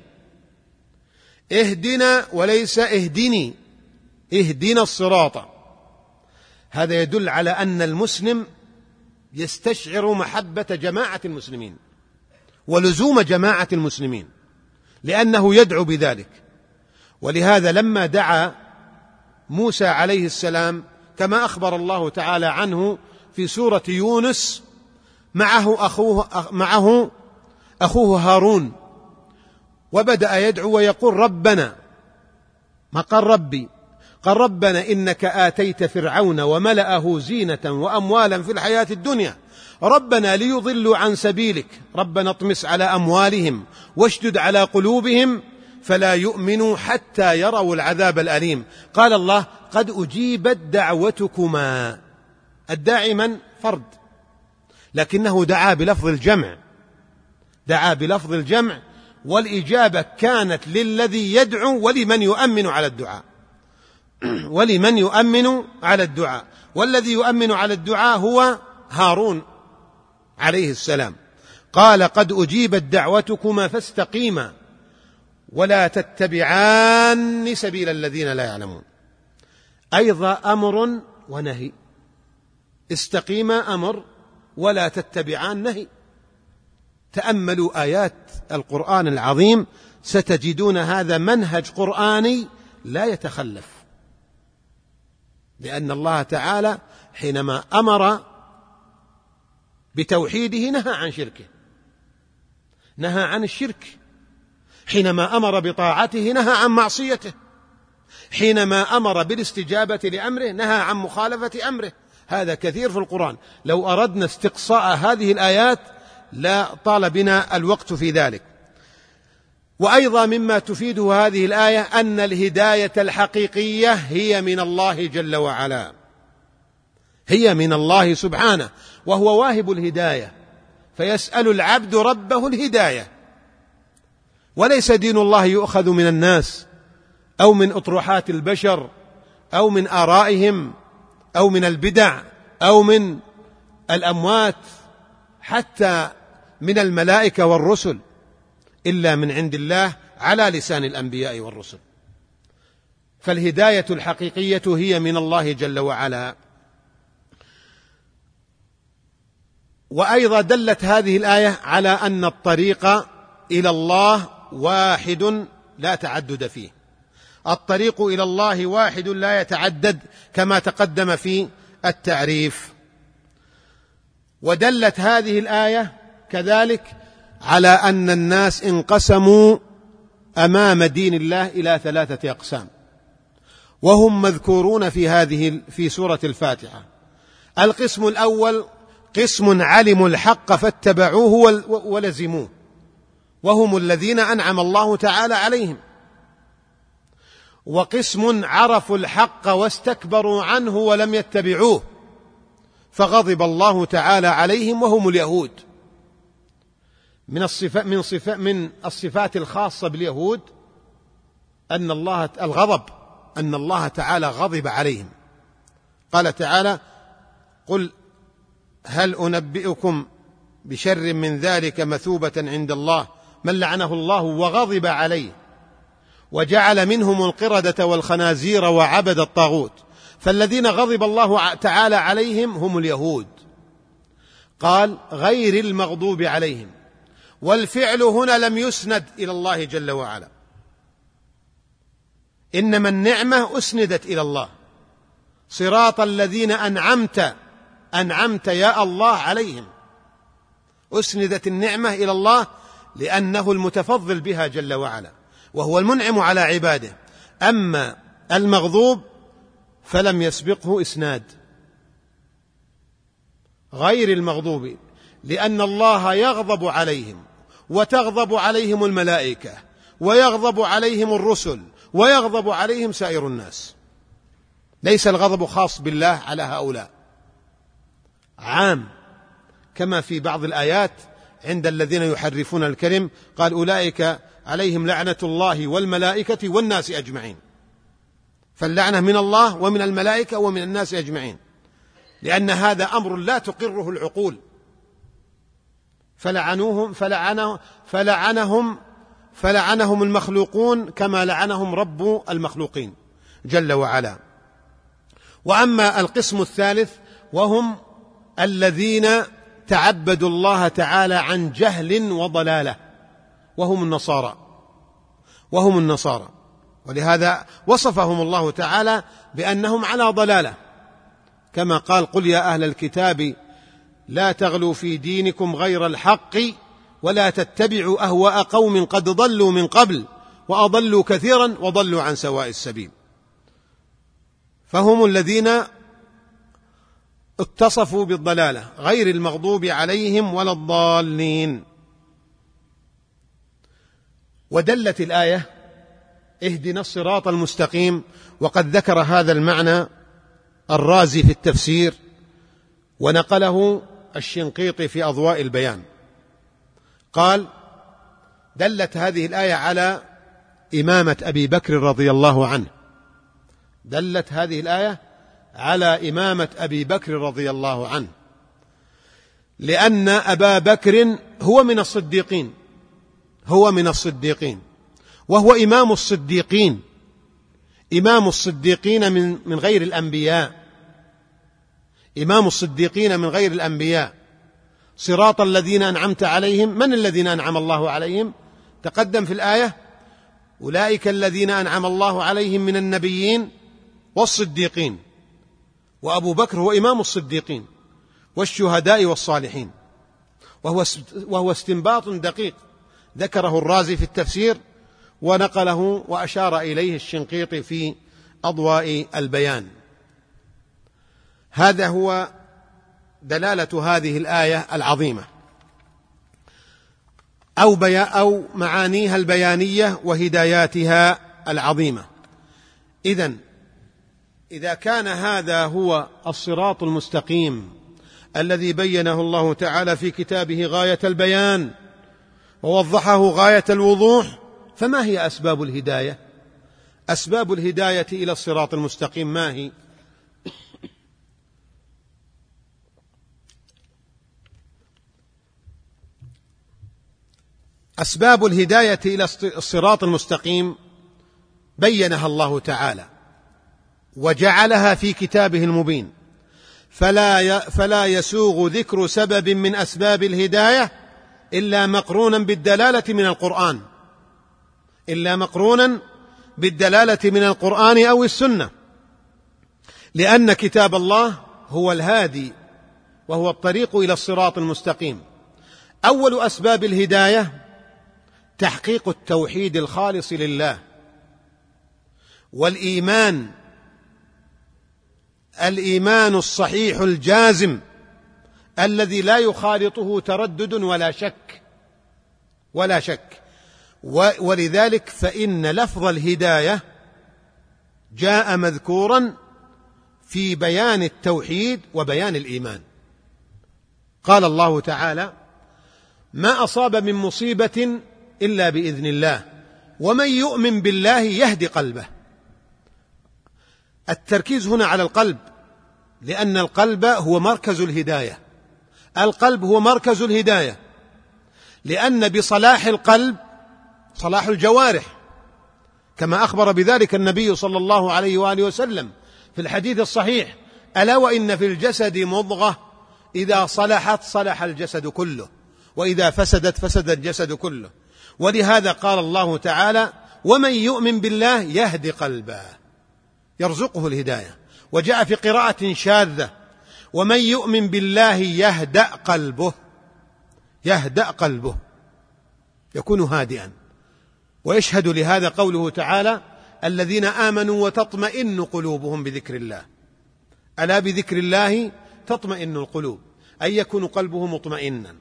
اهدنا وليس اهدني، اهدنا الصراط. هذا يدل على أن المسلم يستشعر محبة جماعة المسلمين ولزوم جماعة المسلمين، لأنه يدعو بذلك. ولهذا لما دعا موسى عليه السلام كما أخبر الله تعالى عنه في سورة يونس معه أخوه, معه أخوه هارون، وبدأ يدعو ويقول: ربنا، ما قال ربي، قال ربنا إنك آتيت فرعون وملأه زينة وأموالا في الحياة الدنيا، ربنا ليضلوا عن سبيلك، ربنا اطمس على أموالهم واشدد على قلوبهم فلا يؤمنوا حتى يروا العذاب الأليم. قال الله: قد أجيبت دعوتكما. الداعي من؟ فرد، لكنه دعا بلفظ الجمع، دعا بلفظ الجمع، والإجابة كانت للذي يدعو ولمن يؤمن على الدعاء ولمن يؤمن على الدعاء والذي يؤمن على الدعاء هو هارون عليه السلام. قال: قد أجيبت دعوتكما فاستقيما ولا تتبعان سبيل الذين لا يعلمون. أيضا أمر ونهي، استقيما أمر ولا تتبعان نهي. تأملوا آيات القرآن العظيم ستجدون هذا منهج قرآني لا يتخلف، لأن الله تعالى حينما أمر بتوحيده نهى عن شركه، نهى عن الشرك، حينما أمر بطاعته نهى عن معصيته، حينما أمر بالاستجابة لأمره نهى عن مخالفة أمره. هذا كثير في القرآن، لو أردنا استقصاء هذه الآيات لا طال بنا الوقت في ذلك. وأيضا مما تفيده هذه الآية أن الهداية الحقيقية هي من الله جل وعلا، هي من الله سبحانه، وهو واهب الهداية، فيسأل العبد ربه الهداية. وليس دين الله يؤخذ من الناس أو من أطروحات البشر أو من آرائهم أو من البدع أو من الأموات حتى من الملائكة والرسل، إلا من عند الله على لسان الأنبياء والرسل. فالهداية الحقيقية هي من الله جل وعلا. وأيضا دلت هذه الآية على أن الطريق إلى الله واحد لا تعدد فيه، الطريق إلى الله واحد لا يتعدد كما تقدم في التعريف. ودلت هذه الآية كذلك على أن الناس انقسموا أمام دين الله إلى ثلاثة أقسام، وهم مذكورون في هذه في سورة الفاتحة. القسم الأول قسم علموا الحق فاتبعوه ولزموه، وهم الذين أنعم الله تعالى عليهم. وقسم عرفوا الحق واستكبروا عنه ولم يتبعوه فغضب الله تعالى عليهم، وهم اليهود. من الصفات من صفات من الصفات الخاصة باليهود أن الله الغضب، أن الله تعالى غضب عليهم. قال تعالى: قل هل أنبئكم بشر من ذلك مثوبة عند الله من لعنه الله وغضب عليه وجعل منهم القردة والخنازير وعبد الطاغوت. فالذين غضب الله تعالى عليهم هم اليهود. قال: غير المغضوب عليهم، والفعل هنا لم يسند إلى الله جل وعلا، إنما النعمة أسندت إلى الله. صراط الذين أنعمت أنعمت يا الله عليهم، أسندت النعمة إلى الله لأنه المتفضل بها جل وعلا، وهو المنعم على عباده. أما المغضوب فلم يسبقه إسناد، غير المغضوب، لأن الله يغضب عليهم وتغضب عليهم الملائكة ويغضب عليهم الرسل ويغضب عليهم سائر الناس. ليس الغضب خاص بالله على هؤلاء، عام، كما في بعض الآيات عند الذين يحرفون الكلم قال: أولئك عليهم لعنة الله والملائكة والناس أجمعين. فاللعنة من الله ومن الملائكة ومن الناس أجمعين، لأن هذا أمر لا تقره العقول. فلعنوهم فلعنه فلعنهم فلعنهم المخلوقون كما لعنهم رب المخلوقين جل وعلا. وأما القسم الثالث وهم الذين تعبدوا الله تعالى عن جهل وضلالة، وهم النصارى وهم النصارى ولهذا وصفهم الله تعالى بأنهم على ضلالة، كما قال: قل يا أهل الكتاب لا تغلوا في دينكم غير الحق ولا تتبعوا أهواء قوم قد ضلوا من قبل وأضلوا كثيرا وضلوا عن سواء السبيل. فهم الذين اتصفوا بالضلالة، غير المغضوب عليهم ولا الضالين. ودلت الآية: اهدنا الصراط المستقيم، وقد ذكر هذا المعنى الرازي في التفسير، ونقله الشنقيطي في أضواء البيان. قال: دلت هذه الآية على إمامة أبي بكر رضي الله عنه، دلت هذه الآية على إمامة أبي بكر رضي الله عنه، لأن أبا بكر هو من الصديقين، هو من الصديقين، وهو إمام الصديقين، إمام الصديقين من من غير الأنبياء، إمام الصديقين من غير الأنبياء. صراط الذين أنعمت عليهم، من الذين أنعم الله عليهم؟ تقدم في الآية: أولئك الذين أنعم الله عليهم من النبيين والصديقين. وأبو بكر هو إمام الصديقين والشهداء والصالحين، وهو وهو استنباط دقيق ذكره الرازي في التفسير، ونقله وأشار إليه الشنقيطي في أضواء البيان. هذا هو دلالة هذه الآية العظيمة. أو, بيا أو معانيها البيانية وهداياتها العظيمة. إذن إذا كان هذا هو الصراط المستقيم الذي بينه الله تعالى في كتابه غاية البيان ووضحه غاية الوضوح، فما هي أسباب الهداية؟ أسباب الهداية إلى الصراط المستقيم ما هي؟ أسباب الهداية إلى الصراط المستقيم بينها الله تعالى وجعلها في كتابه المبين، فلا فلا يسوغ ذكر سبب من أسباب الهداية إلا مقرونا بالدلالة من القرآن إلا مقرونا بالدلالة من القرآن أو السنة، لأن كتاب الله هو الهادي وهو الطريق إلى الصراط المستقيم. أول أسباب الهداية تحقيق التوحيد الخالص لله، والإيمان الإيمان الصحيح الجازم الذي لا يخالطه تردد ولا شك ولا شك ولذلك فإن لفظ الهداية جاء مذكورا في بيان التوحيد وبيان الإيمان. قال الله تعالى: ما أصاب من مصيبة إلا بإذن الله ومن يؤمن بالله يهدي قلبه. التركيز هنا على القلب، لأن القلب هو مركز الهداية القلب هو مركز الهداية لأن بصلاح القلب صلاح الجوارح، كما أخبر بذلك النبي صلى الله عليه وآله وسلم في الحديث الصحيح: ألا وإن في الجسد مضغة إذا صلحت صلح الجسد كله وإذا فسدت فسد الجسد كله. ولهذا قال الله تعالى: ومن يؤمن بالله يهدي قلبه، يرزقه الهداية. وجاء في قراءة شاذة: ومن يؤمن بالله يهدأ قلبه يهدأ قلبه يكون هادئا. ويشهد لهذا قوله تعالى: الذين آمنوا وتطمئن قلوبهم بذكر الله. ألا بذكر الله تطمئن القلوب، أي يكون قلبه مطمئنا.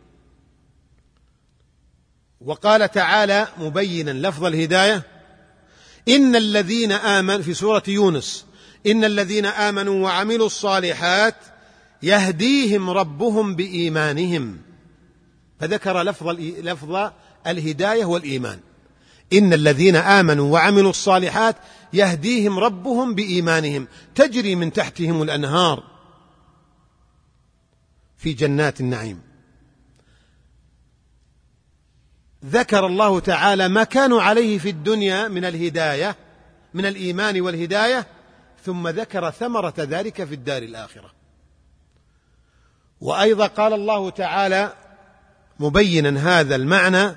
وقال تعالى مبينا لفظ الهداية: إن الذين آمنوا في سورة يونس: إن الذين آمنوا وعملوا الصالحات يهديهم ربهم بإيمانهم. فذكر لفظ لفظ الهداية والإيمان. إن الذين آمنوا وعملوا الصالحات يهديهم ربهم بإيمانهم تجري من تحتهم الأنهار في جنات النعيم. ذكر الله تعالى ما كانوا عليه في الدنيا من الهداية من الإيمان والهداية، ثم ذكر ثمرة ذلك في الدار الآخرة. وأيضا قال الله تعالى مبينا هذا المعنى: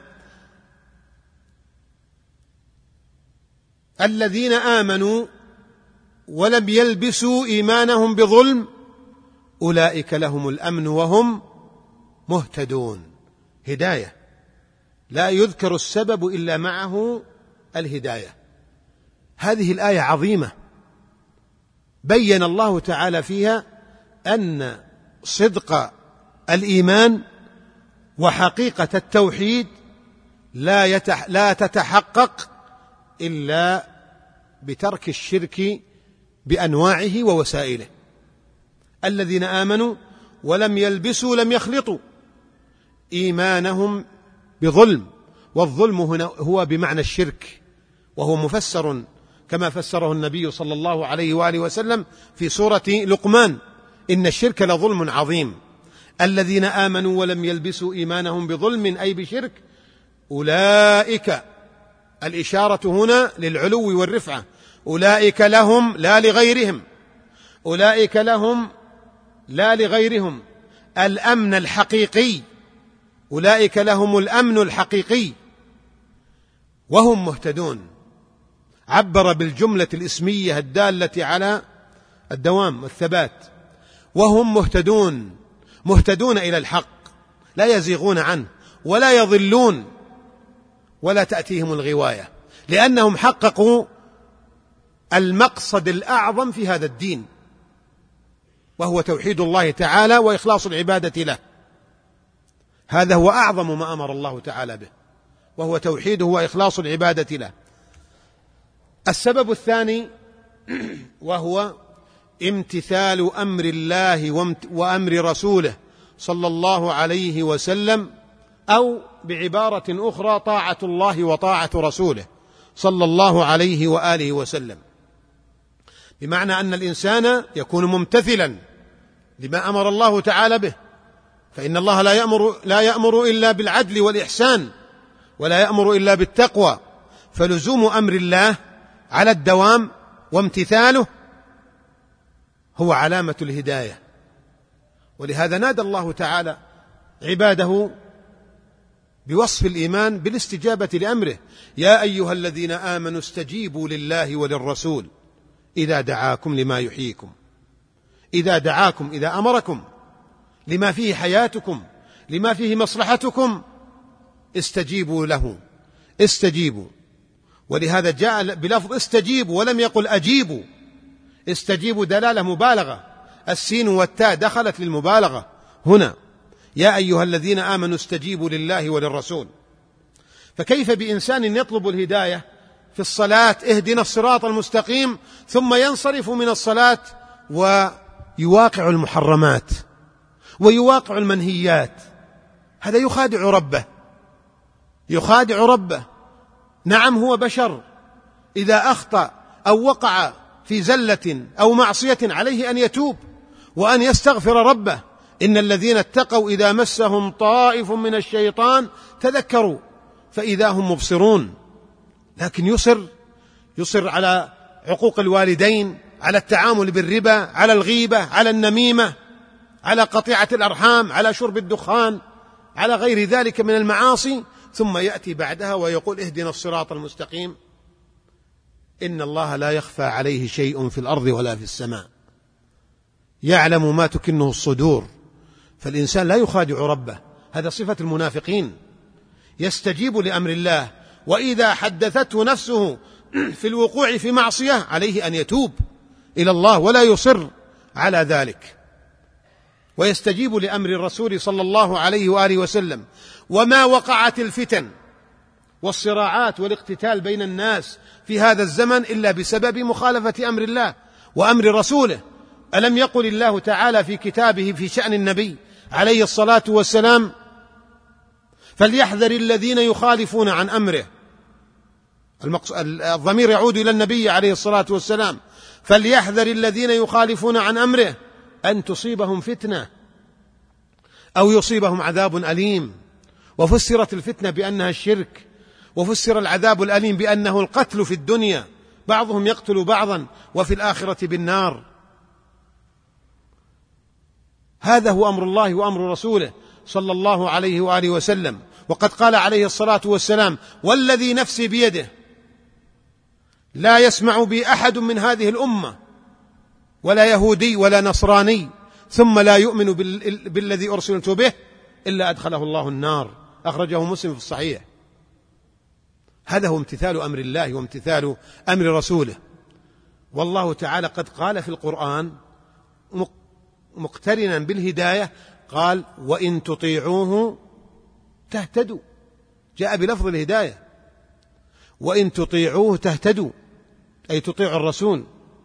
الذين آمنوا ولم يلبسوا إيمانهم بظلم أولئك لهم الأمن وهم مهتدون. هداية لا يذكر السبب إلا معه الهداية. هذه الآية عظيمة بين الله تعالى فيها أن صدق الإيمان وحقيقة التوحيد لا, يتح لا تتحقق إلا بترك الشرك بأنواعه ووسائله. الذين آمنوا ولم يلبسوا لم يخلطوا إيمانهم بظلم، والظلم هنا هو بمعنى الشرك، وهو مفسر كما فسره النبي صلى الله عليه وآله وسلم في سورة لقمان: إن الشرك لظلم عظيم. الذين آمنوا ولم يلبسوا إيمانهم بظلم أي بشرك أولئك، الإشارة هنا للعلو والرفعة، أولئك لهم لا لغيرهم أولئك لهم لا لغيرهم الأمن الحقيقي أولئك لهم الأمن الحقيقي وهم مهتدون. عبر بالجملة الاسمية الدالة على الدوام والثبات: وهم مهتدون، مهتدون إلى الحق، لا يزيغون عنه ولا يضلون ولا تأتيهم الغواية، لأنهم حققوا المقصد الأعظم في هذا الدين، وهو توحيد الله تعالى وإخلاص العبادة له. هذا هو أعظم ما أمر الله تعالى به. وهو توحيده وإخلاص العبادة له. السبب الثاني وهو امتثال أمر الله وأمر رسوله صلى الله عليه وسلم، أو بعبارة أخرى طاعة الله وطاعة رسوله صلى الله عليه وآله وسلم، بمعنى أن الإنسان يكون ممتثلا لما أمر الله تعالى به، فإن الله لا يأمر, لا يأمر إلا بالعدل والإحسان، ولا يأمر إلا بالتقوى، فلزوم أمر الله على الدوام وامتثاله هو علامة الهداية. ولهذا نادى الله تعالى عباده بوصف الإيمان بالاستجابة لأمره: يا أيها الذين آمنوا استجيبوا لله وللرسول إذا دعاكم لما يحييكم. إذا دعاكم، إذا أمركم لما فيه حياتكم، لما فيه مصلحتكم، استجيبوا له، استجيبوا. ولهذا جاء بلفظ استجيبوا ولم يقل أجيبوا. استجيبوا دلالة مبالغة، السين والتاء دخلت للمبالغة هنا. يا أيها الذين آمنوا استجيبوا لله وللرسول. فكيف بإنسان يطلب الهداية في الصلاة اهدنا الصراط المستقيم، ثم ينصرف من الصلاة ويواقع المحرمات ويواقع المنهيات؟ هذا يخادع ربه، يخادع ربه. نعم هو بشر، إذا أخطأ أو وقع في زلة أو معصية عليه أن يتوب وأن يستغفر ربه. إن الذين اتقوا إذا مسهم طائف من الشيطان تذكروا فإذا هم مبصرون. لكن يصر يصر على عقوق الوالدين، على التعامل بالربا، على الغيبة، على النميمة، على قطيعة الأرحام، على شرب الدخان، على غير ذلك من المعاصي، ثم يأتي بعدها ويقول اهدنا الصراط المستقيم. إن الله لا يخفى عليه شيء في الأرض ولا في السماء، يعلم ما تكنه الصدور. فالإنسان لا يخادع ربه، هذا صفة المنافقين. يستجيب لأمر الله، وإذا حدثته نفسه في الوقوع في معصية عليه أن يتوب إلى الله ولا يصر على ذلك. ويستجيب لأمر الرسول صلى الله عليه وآله وسلم. وما وقعت الفتن والصراعات والاقتتال بين الناس في هذا الزمن إلا بسبب مخالفة أمر الله وأمر رسوله. ألم يقل الله تعالى في كتابه في شأن النبي عليه الصلاة والسلام: فليحذر الذين يخالفون عن أمره. الضمير يعود إلى النبي عليه الصلاة والسلام. فليحذر الذين يخالفون عن أمره أن تصيبهم فتنة أو يصيبهم عذاب أليم. وفسرت الفتنة بأنها الشرك، وفسر العذاب الأليم بأنه القتل في الدنيا، بعضهم يقتل بعضا، وفي الآخرة بالنار. هذا هو أمر الله وأمر رسوله صلى الله عليه وآله وسلم. وقد قال عليه الصلاة والسلام: والذي نفسي بيده لا يسمع بي أحد من هذه الأمة، ولا يهودي ولا نصراني، ثم لا يؤمن بالذي أرسلت به إلا أدخله الله النار. أخرجه مسلم في الصحيح. هذا هو امتثال أمر الله وامتثال أمر رسوله. والله تعالى قد قال في القرآن مقترنا بالهداية، قال: وإن تطيعوه تهتدوا. جاء بلفظ الهداية: وإن تطيعوه تهتدوا، أي تطيعوا الرسول.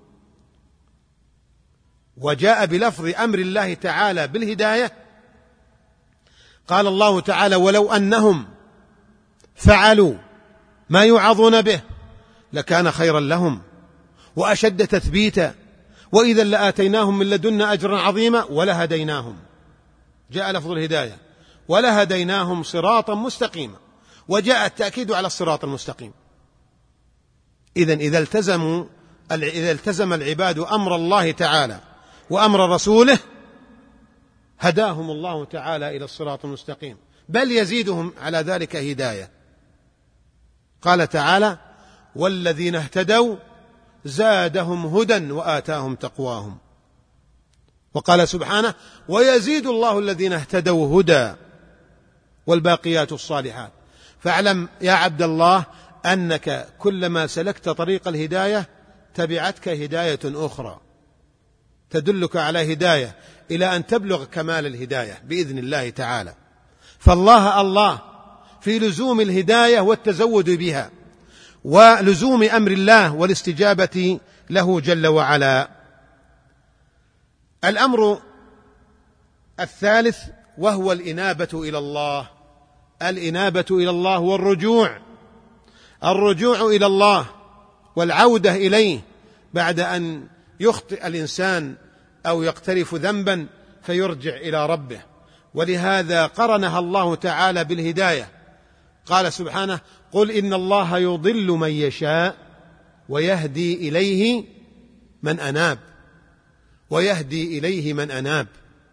وجاء بلفظ أمر الله تعالى بالهداية، قال الله تعالى: ولو أنهم فعلوا ما يوعظون به لكان خيرا لهم وأشد تثبيتا وإذا لآتيناهم من لدنا أجرا عظيما ولهديناهم. جاء لفظ الهداية: ولهديناهم صراطا مستقيما. وجاء التأكيد على الصراط المستقيم. إذن إذا التزموا إذا التزم العباد أمر الله تعالى وأمر رسوله هداهم الله تعالى إلى الصراط المستقيم، بل يزيدهم على ذلك هداية. قال تعالى: والذين اهتدوا زادهم هدى وآتاهم تقواهم. وقال سبحانه: ويزيد الله الذين اهتدوا هدى والباقيات الصالحات. فاعلم يا عبد الله أنك كلما سلكت طريق الهداية تبعتك هداية أخرى تدلك على هداية إلى أن تبلغ كمال الهداية بإذن الله تعالى. فالله الله في لزوم الهداية والتزود بها ولزوم أمر الله والاستجابة له جل وعلا. الأمر الثالث وهو الإنابة إلى الله. الإنابة إلى الله والرجوع الرجوع إلى الله والعودة إليه بعد أن يخطئ الإنسان أو يقترف ذنبا فيرجع إلى ربه. ولهذا قرنها الله تعالى بالهداية، قال سبحانه: قل إن الله يضل من يشاء ويهدي إليه من أناب ويهدي إليه من أناب.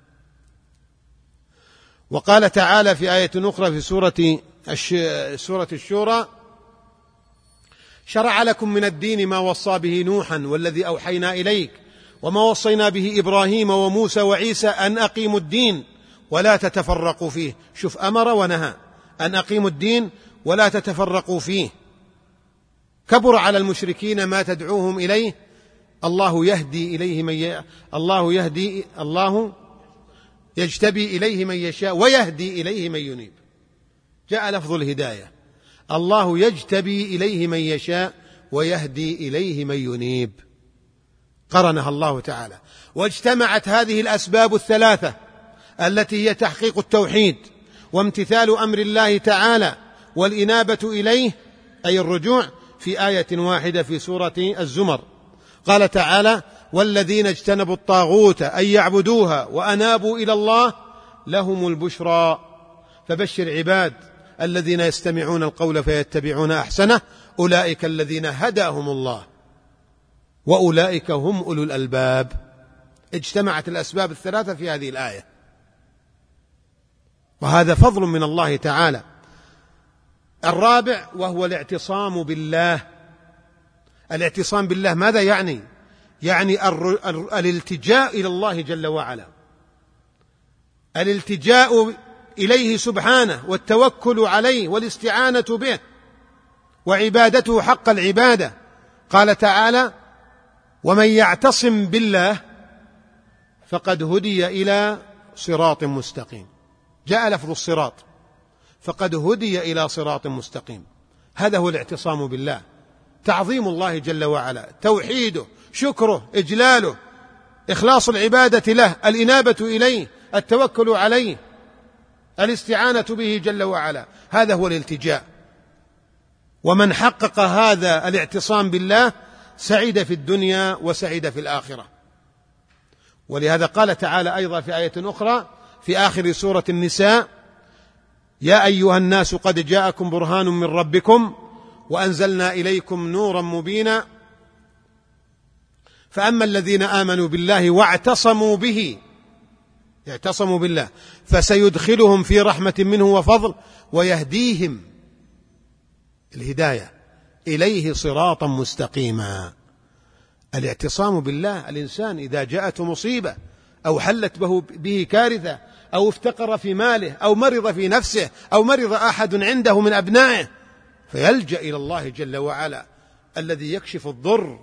وقال تعالى في آية أخرى في سورة سورة الشورى: شرع لكم من الدين ما وصى به نوحا والذي أوحينا إليك وما وصينا به إبراهيم وموسى وعيسى أن أقيموا الدين ولا تتفرقوا فيه. شوف، أمر ونهى أن أقيموا الدين ولا تتفرقوا فيه. كبر على المشركين ما تدعوهم إليه. الله يهدي إليه من ي... الله يهدي الله يجتبي إليه من يشاء ويهدي إليه من ينيب. جاء لفظ الهداية: الله يجتبي إليه من يشاء ويهدي إليه من ينيب. قرنها الله تعالى. واجتمعت هذه الأسباب الثلاثة التي هي تحقيق التوحيد وامتثال أمر الله تعالى والإنابة إليه أي الرجوع في آية واحدة في سورة الزمر. قال تعالى: والذين اجتنبوا الطاغوت أن يعبدوها وأنابوا إلى الله لهم البشرى فبشر عباد الذين يستمعون القول فيتبعون أحسنه أولئك الذين هداهم الله وأولئك هم أولو الألباب. اجتمعت الأسباب الثلاثة في هذه الآية، وهذا فضل من الله تعالى. الرابع وهو الاعتصام بالله. الاعتصام بالله ماذا يعني؟ يعني الالتجاء إلى الله جل وعلا، الالتجاء إليه سبحانه والتوكل عليه والاستعانة به وعبادته حق العبادة. قال تعالى: ومن يعتصم بالله فقد هدي إلى صراط مستقيم. جاء لفظ الصراط، فقد هدي إلى صراط مستقيم. هذا هو الاعتصام بالله، تعظيم الله جل وعلا، توحيده، شكره، إجلاله، إخلاص العبادة له، الإنابة إليه، التوكل عليه، الاستعانة به جل وعلا. هذا هو الالتجاء. ومن حقق هذا الاعتصام بالله سعيد في الدنيا وسعيد في الآخرة. ولهذا قال تعالى أيضا في آية أخرى في آخر سورة النساء: يا أيها الناس قد جاءكم برهان من ربكم وأنزلنا إليكم نورا مبينا فأما الذين آمنوا بالله واعتصموا به اعتصموا بالله فسيدخلهم في رحمة منه وفضل ويهديهم الهداية إليه صراطا مستقيما. الاعتصام بالله، الإنسان إذا جاءته مصيبة أو حلت به كارثة أو افتقر في ماله أو مرض في نفسه أو مرض أحد عنده من أبنائه فيلجأ إلى الله جل وعلا الذي يكشف الضر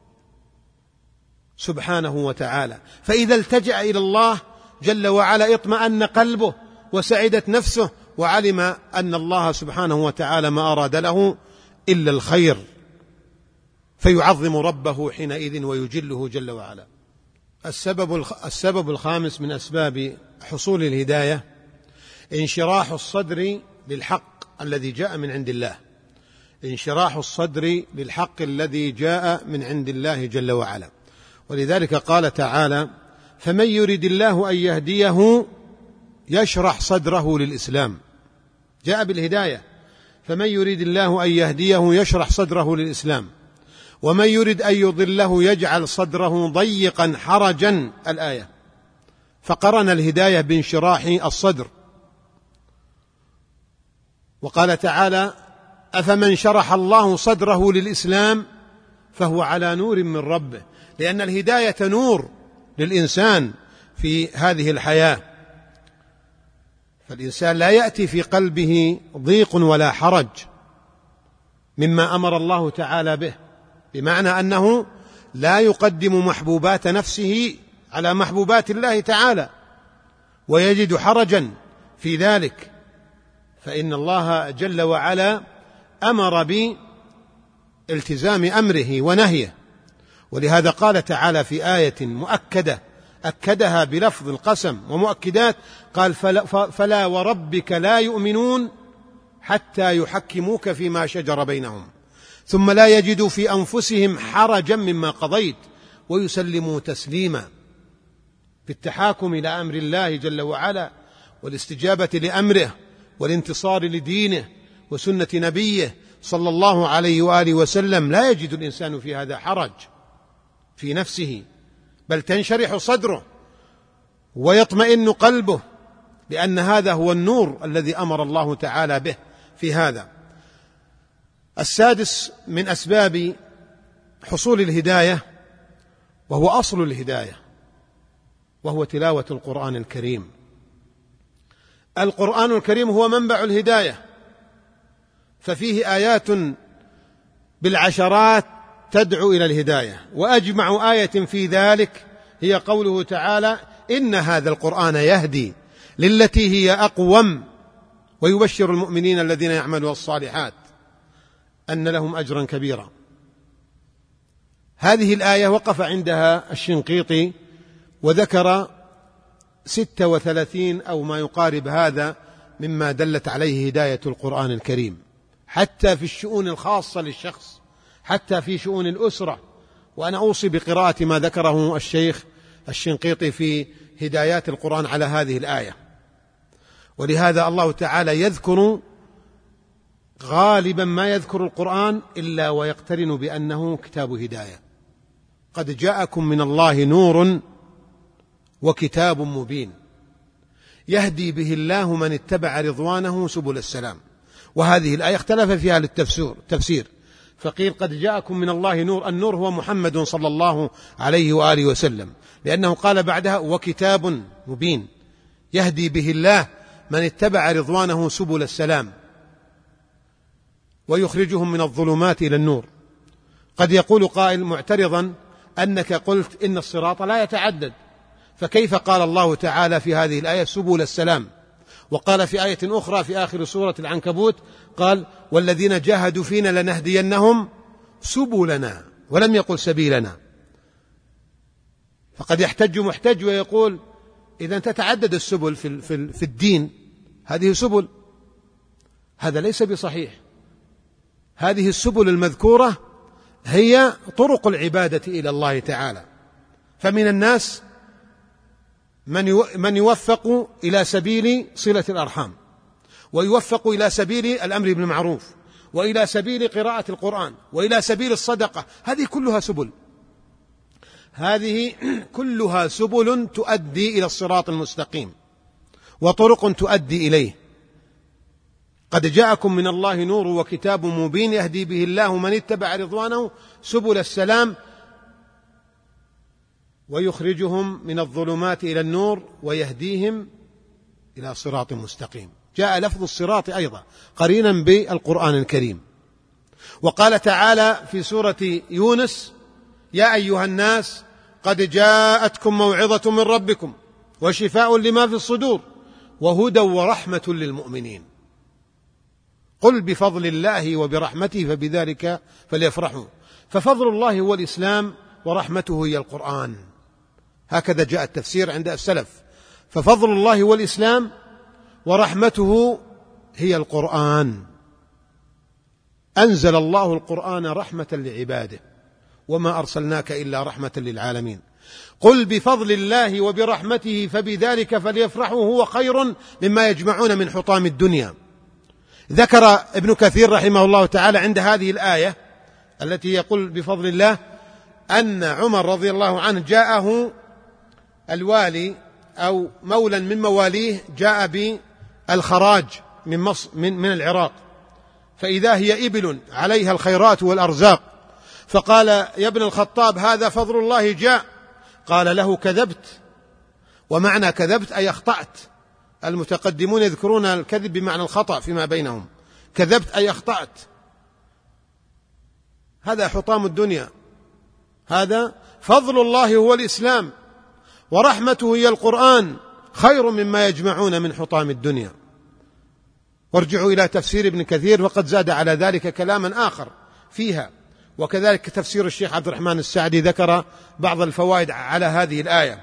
سبحانه وتعالى. فإذا التجأ إلى الله جل وعلا اطمأن قلبه وسعدت نفسه وعلم أن الله سبحانه وتعالى ما أراد له إلا الخير، فيعظم ربه حينئذ ويجله جل وعلا. السبب السبب الخامس من أسباب حصول الهداية انشراح الصدر للحق الذي جاء من عند الله، انشراح الصدر للحق الذي جاء من عند الله جل وعلا. ولذلك قال تعالى: فمن يرد الله أن يهديه يشرح صدره للإسلام. جاء بالهداية، فمن يريد الله أن يهديه يشرح صدره للإسلام، ومن يريد أن يضله يجعل صدره ضيقا حرجا. الآية، فقرن الهداية بانشراح الصدر. وقال تعالى: أفمن شرح الله صدره للإسلام فهو على نور من ربه، لأن الهداية نور للإنسان في هذه الحياة، فالإنسان لا يأتي في قلبه ضيق ولا حرج مما أمر الله تعالى به، بمعنى أنه لا يقدم محبوبات نفسه على محبوبات الله تعالى ويجد حرجا في ذلك، فإن الله جل وعلا أمر بالتزام أمره ونهيه، ولهذا قال تعالى في آية مؤكدة أكدها بلفظ القسم ومؤكدات، قال فلا, فلا وربك لا يؤمنون حتى يحكموك فيما شجر بينهم ثم لا يجدوا في أنفسهم حرجا مما قضيت ويسلموا تسليما. بالتحاكم إلى أمر الله جل وعلا والاستجابة لأمره والانتصار لدينه وسنة نبيه صلى الله عليه وآله وسلم لا يجد الإنسان في هذا حرج في نفسه، بل تنشرح صدره ويطمئن قلبه، لأن هذا هو النور الذي أمر الله تعالى به في هذا. السادس من أسباب حصول الهداية وهو أصل الهداية وهو تلاوة القرآن الكريم. القرآن الكريم هو منبع الهداية، ففيه آيات بالعشرات تدعو إلى الهداية، وأجمع آية في ذلك هي قوله تعالى إن هذا القرآن يهدي للتي هي أقوم ويبشر المؤمنين الذين يعملون الصالحات أن لهم أجرا كبيرا. هذه الآية وقف عندها الشنقيطي وذكر ستة وثلاثين أو ما يقارب هذا مما دلت عليه هداية القرآن الكريم، حتى في الشؤون الخاصة للشخص، حتى في شؤون الأسرة. وأنا أوصي بقراءة ما ذكره الشيخ الشنقيطي في هدايات القرآن على هذه الآية. ولهذا الله تعالى يذكر غالبا ما يذكر القرآن إلا ويقترن بأنه كتاب هداية. قد جاءكم من الله نور وكتاب مبين يهدي به الله من اتبع رضوانه سبل السلام. وهذه الآية اختلف فيها للتفسير، فقيل قد جاءكم من الله نور، النور هو محمد صلى الله عليه وآله وسلم، لأنه قال بعدها وكتاب مبين يهدي به الله من اتبع رضوانه سبل السلام ويخرجهم من الظلمات إلى النور. قد يقول قائل معترضا أنك قلت إن الصراط لا يتعدد، فكيف قال الله تعالى في هذه الآية سبل السلام، وقال في آية أخرى في آخر سورة العنكبوت قال والذين جاهدوا فينا لنهدينهم سبلنا، ولم يقل سبيلنا. فقد يحتج محتج ويقول إذا تتعدد السبل في في الدين هذه سبل، هذا ليس بصحيح. هذه السبل المذكورة هي طرق العبادة إلى الله تعالى، فمن الناس من يوفق إلى سبيل صلة الأرحام، ويوفق إلى سبيل الأمر بالمعروف، وإلى سبيل قراءة القرآن، وإلى سبيل الصدقة. هذه كلها سبل، هذه كلها سبل تؤدي إلى الصراط المستقيم وطرق تؤدي إليه. قد جاءكم من الله نور وكتاب مبين يهدي به الله من اتبع رضوانه سبل السلام ويخرجهم من الظلمات إلى النور ويهديهم إلى صراط مستقيم. جاء لفظ الصراط أيضا قرينا بالقرآن الكريم. وقال تعالى في سورة يونس يا أيها الناس قد جاءتكم موعظة من ربكم وشفاء لما في الصدور وهدى ورحمة للمؤمنين قل بفضل الله وبرحمته فبذلك فليفرحوا. ففضل الله هو الإسلام ورحمته هي القرآن، هكذا جاء التفسير عند السلف. ففضل الله هو الإسلام ورحمته هي القرآن. أنزل الله القرآن رحمة لعباده وما أرسلناك إلا رحمة للعالمين. قل بفضل الله وبرحمته فبذلك فليفرحوا هو خير مما يجمعون من حطام الدنيا. ذكر ابن كثير رحمه الله تعالى عند هذه الآية التي يقول بفضل الله أن عمر رضي الله عنه جاءه الوالي أو مولا من مواليه جاء بالخراج من, مصر من, من العراق، فإذا هي إبل عليها الخيرات والأرزاق، فقال يا ابن الخطاب هذا فضل الله جاء. قال له كذبت، ومعنى كذبت أي أخطأت. المتقدمون يذكرون الكذب بمعنى الخطأ فيما بينهم، كذبت أي أخطأت. هذا حطام الدنيا، هذا فضل الله هو الإسلام ورحمته هي القرآن خير مما يجمعون من حطام الدنيا. وارجعوا إلى تفسير ابن كثير فقد زاد على ذلك كلاما آخر فيها، وكذلك تفسير الشيخ عبد الرحمن السعدي ذكر بعض الفوائد على هذه الآية.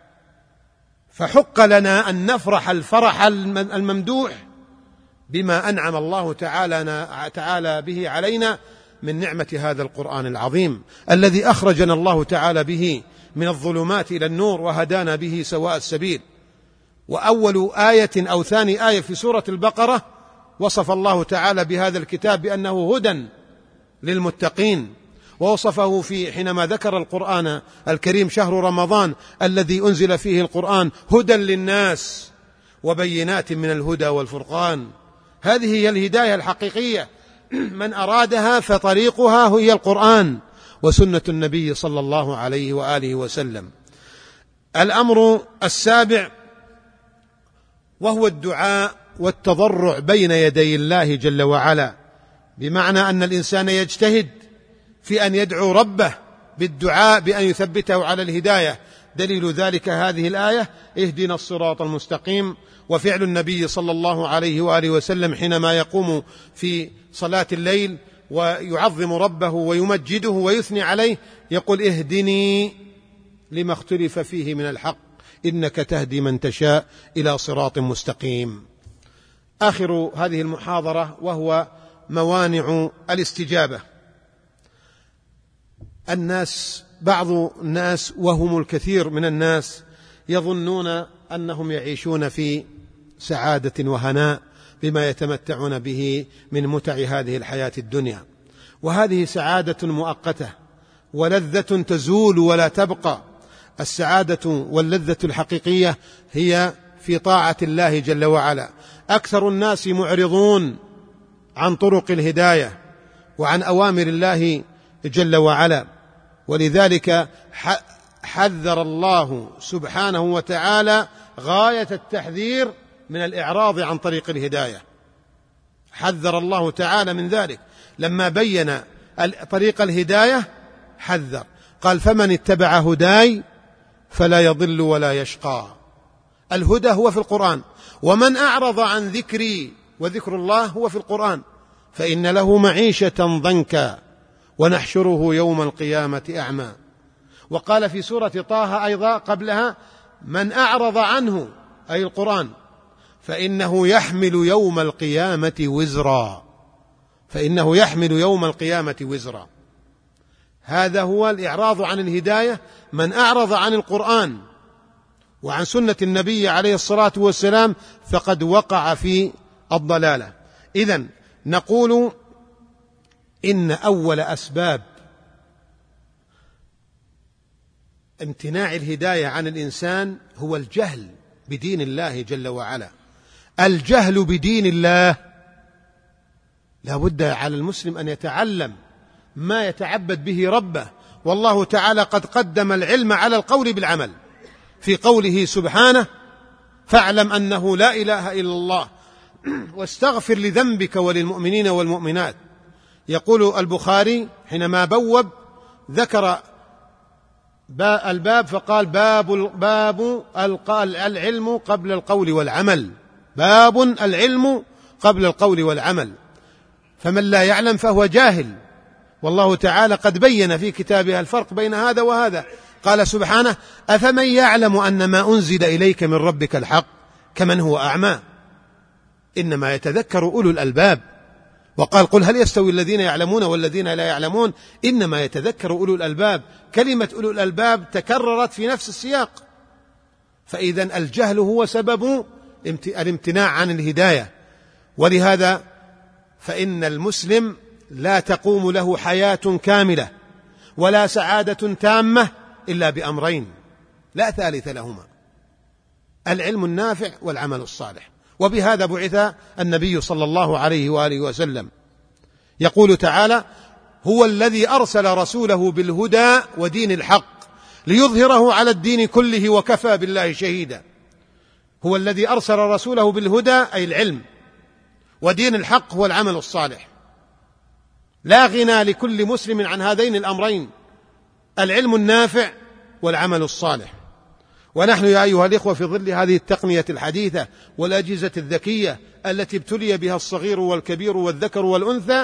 فحق لنا أن نفرح الفرح الممدوح بما أنعم الله تعالى, تعالى به علينا من نعمة هذا القرآن العظيم الذي أخرجنا الله تعالى به من الظلمات إلى النور وهدانا به سواء السبيل. وأول آية أو ثاني آية في سورة البقرة وصف الله تعالى بهذا الكتاب بأنه هدى للمتقين، ووصفه في حينما ذكر القرآن الكريم شهر رمضان الذي أنزل فيه القرآن هدى للناس وبينات من الهدى والفرقان. هذه هي الهداية الحقيقية، من أرادها فطريقها هي القرآن وسنة النبي صلى الله عليه وآله وسلم. الأمر السابع وهو الدعاء والتضرع بين يدي الله جل وعلا، بمعنى أن الإنسان يجتهد في أن يدعو ربه بالدعاء بأن يثبته على الهداية. دليل ذلك هذه الآية اهدنا الصراط المستقيم، وفعل النبي صلى الله عليه وآله وسلم حينما يقوم في صلاة الليل ويعظم ربه ويمجده ويثني عليه يقول اهدني لما اختلف فيه من الحق إنك تهدي من تشاء إلى صراط مستقيم. آخر هذه المحاضرة وهو موانع الاستجابة. الناس بعض الناس وهم الكثير من الناس يظنون أنهم يعيشون في سعادة وهناء بما يتمتعون به من متع هذه الحياة الدنيا، وهذه سعادة مؤقتة ولذة تزول ولا تبقى. السعادة واللذة الحقيقية هي في طاعة الله جل وعلا. أكثر الناس معرضون عن طرق الهداية وعن أوامر الله جل وعلا، ولذلك حذر الله سبحانه وتعالى غاية التحذير من الإعراض عن طريق الهداية. حذر الله تعالى من ذلك لما بين طريق الهداية، حذر قال فمن اتبع هداي فلا يضل ولا يشقى. الهدى هو في القرآن، ومن أعرض عن ذكري، وذكر الله هو في القرآن، فإن له معيشة ضنكا ونحشره يوم القيامة أعمى. وقال في سورة طه أيضا قبلها من أعرض عنه أي القرآن فإنه يحمل يوم القيامة وزرا، فإنه يحمل يوم القيامة وزرا. هذا هو الإعراض عن الهداية، من أعرض عن القرآن وعن سنة النبي عليه الصلاة والسلام فقد وقع في الضلالة. إذن نقول إن أول أسباب امتناع الهداية عن الإنسان هو الجهل بدين الله جل وعلا. الجهل بدين الله، لا بد على المسلم أن يتعلم ما يتعبد به ربه، والله تعالى قد قدم العلم على القول بالعمل في قوله سبحانه فاعلم أنه لا إله إلا الله واستغفر لذنبك وللمؤمنين والمؤمنات. يقول البخاري حينما بوب ذكر الباب فقال باب, باب العلم قبل القول والعمل، باب العلم قبل القول والعمل. فمن لا يعلم فهو جاهل، والله تعالى قد بين في كتابه الفرق بين هذا وهذا. قال سبحانه أفمن يعلم أن ما أنزل إليك من ربك الحق كمن هو أعمى إنما يتذكر أولو الألباب. وقال قل هل يستوي الذين يعلمون والذين لا يعلمون إنما يتذكر أولو الألباب. كلمة أولو الألباب تكررت في نفس السياق. فإذا الجهل هو سبب الامتناع عن الهداية، ولهذا فإن المسلم لا تقوم له حياة كاملة ولا سعادة تامة إلا بأمرين لا ثالث لهما: العلم النافع والعمل الصالح. وبهذا بعث النبي صلى الله عليه وآله وسلم. يقول تعالى هو الذي أرسل رسوله بالهدى ودين الحق ليظهره على الدين كله وكفى بالله شهيدا. هو الذي أرسل رسوله بالهدى أي العلم، ودين الحق هو العمل الصالح. لا غنى لكل مسلم عن هذين الأمرين: العلم النافع والعمل الصالح. ونحن يا أيها الإخوة في ظل هذه التقنية الحديثة والأجهزة الذكية التي ابتلي بها الصغير والكبير والذكر والأنثى،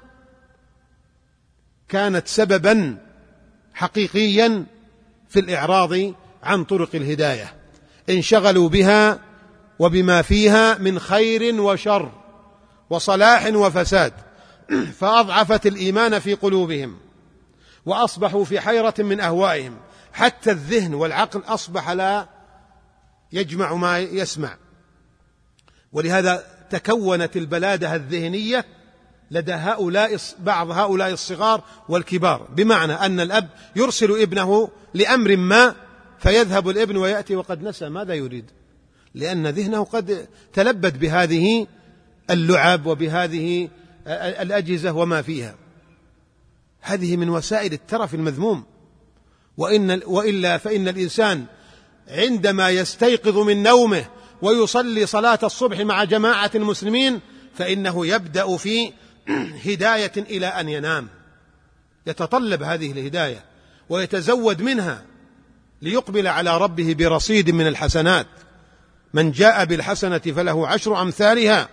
كانت سببا حقيقيا في الإعراض عن طرق الهداية، انشغلوا بها وبما فيها من خير وشر وصلاح وفساد، فأضعفت الإيمان في قلوبهم وأصبحوا في حيرة من أهوائهم، حتى الذهن والعقل أصبح لا يجمع ما يسمع. ولهذا تكونت البلادة الذهنية لدى هؤلاء بعض هؤلاء الصغار والكبار، بمعنى أن الأب يرسل ابنه لأمر ما فيذهب الابن ويأتي وقد نسى ماذا يريد، لأن ذهنه قد تلبد بهذه اللعب وبهذه الأجهزة وما فيها. هذه من وسائل الترف المذموم. وإن وإلا فإن الإنسان عندما يستيقظ من نومه ويصلي صلاة الصبح مع جماعة المسلمين فإنه يبدأ في هداية إلى أن ينام، يتطلب هذه الهداية ويتزود منها ليقبل على ربه برصيد من الحسنات. من جاء بالحسنة فله عشر أمثالها.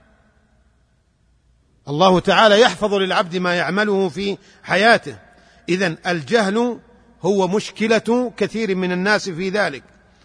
الله تعالى يحفظ للعبد ما يعمله في حياته. إذن الجهل هو مشكلة كثير من الناس في ذلك.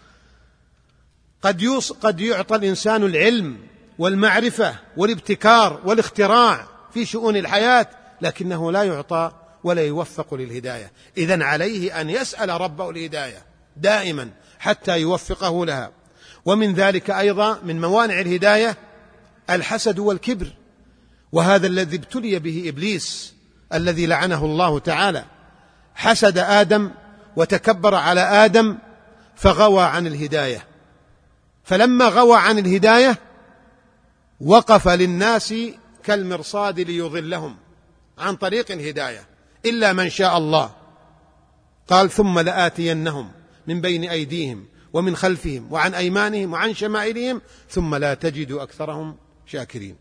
قد قد يعطى الإنسان العلم والمعرفة والابتكار والاختراع في شؤون الحياة، لكنه لا يعطى ولا يوفق للهداية. إذن عليه أن يسأل ربه الهداية دائما حتى يوفقه لها. ومن ذلك أيضا من موانع الهداية الحسد والكبر، وهذا الذي ابتلي به إبليس الذي لعنه الله تعالى. حسد آدم وتكبر على آدم فغوى عن الهداية، فلما غوى عن الهداية وقف للناس كالمرصاد ليضلهم عن طريق الهداية إلا من شاء الله. قال ثم لآتينهم من بين أيديهم ومن خلفهم وعن أيمانهم وعن شمائلهم ثم لا تجد أكثرهم شاكرين.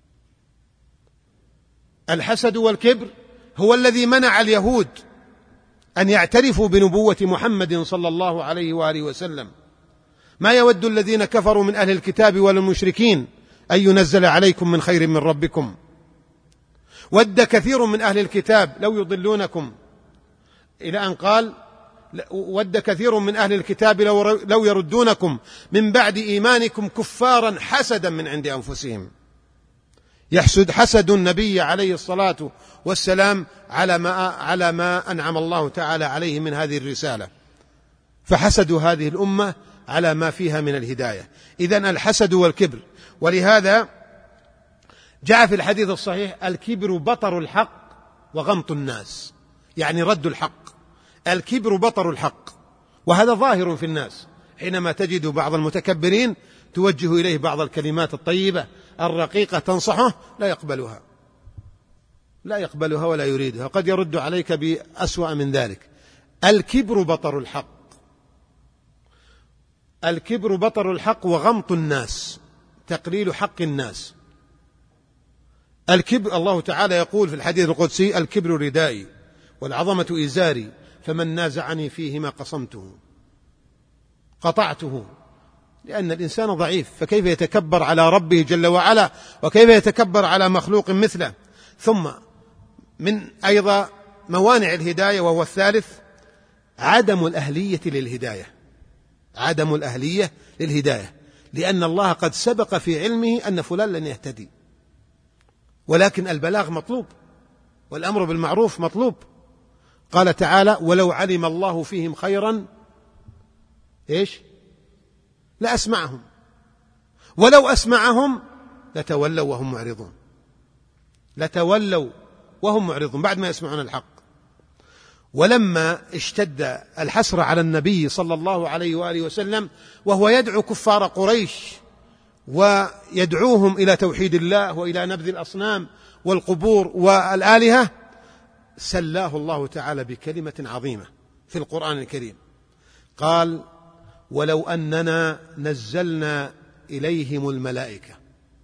الحسد والكبر هو الذي منع اليهود أن يعترفوا بنبوة محمد صلى الله عليه وآله وسلم. ما يود الذين كفروا من أهل الكتاب والمشركين أن ينزل عليكم من خير من ربكم. ود كثير من أهل الكتاب لو يضلونكم، إلى أن قال ود كثير من أهل الكتاب لو يردونكم من بعد إيمانكم كفارا حسدا من عند أنفسهم. يحسد حسد النبي عليه الصلاة والسلام على ما, على ما أنعم الله تعالى عليه من هذه الرسالة، فحسدوا هذه الأمة على ما فيها من الهداية. إذن الحسد والكبر. ولهذا جاء في الحديث الصحيح الكبر بطر الحق وغمط الناس، يعني رد الحق. الكبر بطر الحق، وهذا ظاهر في الناس. حينما تجد بعض المتكبرين توجه إليه بعض الكلمات الطيبة الرقيقة تنصحه لا يقبلها لا يقبلها ولا يريدها، قد يرد عليك بأسوأ من ذلك. الكبر بطر الحق الكبر بطر الحق وغمط الناس، تقليل حق الناس. الكبر الله تعالى يقول في الحديث القدسي الكبر ردائي والعظمة إزاري فمن نازعني فيهما قصمته قطعته. لأن الإنسان ضعيف، فكيف يتكبر على ربه جل وعلا، وكيف يتكبر على مخلوق مثله. ثم من أيضا موانع الهداية وهو الثالث عدم الأهلية للهداية عدم الأهلية للهداية لأن الله قد سبق في علمه أن فلان لن يهتدي، ولكن البلاغ مطلوب والأمر بالمعروف مطلوب. قال تعالى ولو علم الله فيهم خيرا إيش لأسمعهم ولو أسمعهم لتولوا وهم معرضون لتولوا وهم معرضون بعد ما يسمعون الحق. ولما اشتد الحسر على النبي صلى الله عليه وآله وسلم وهو يدعو كفار قريش ويدعوهم إلى توحيد الله وإلى نبذ الأصنام والقبور والآلهة، سلاه الله تعالى بكلمة عظيمة في القرآن الكريم. قال ولو أننا نزلنا إليهم الملائكة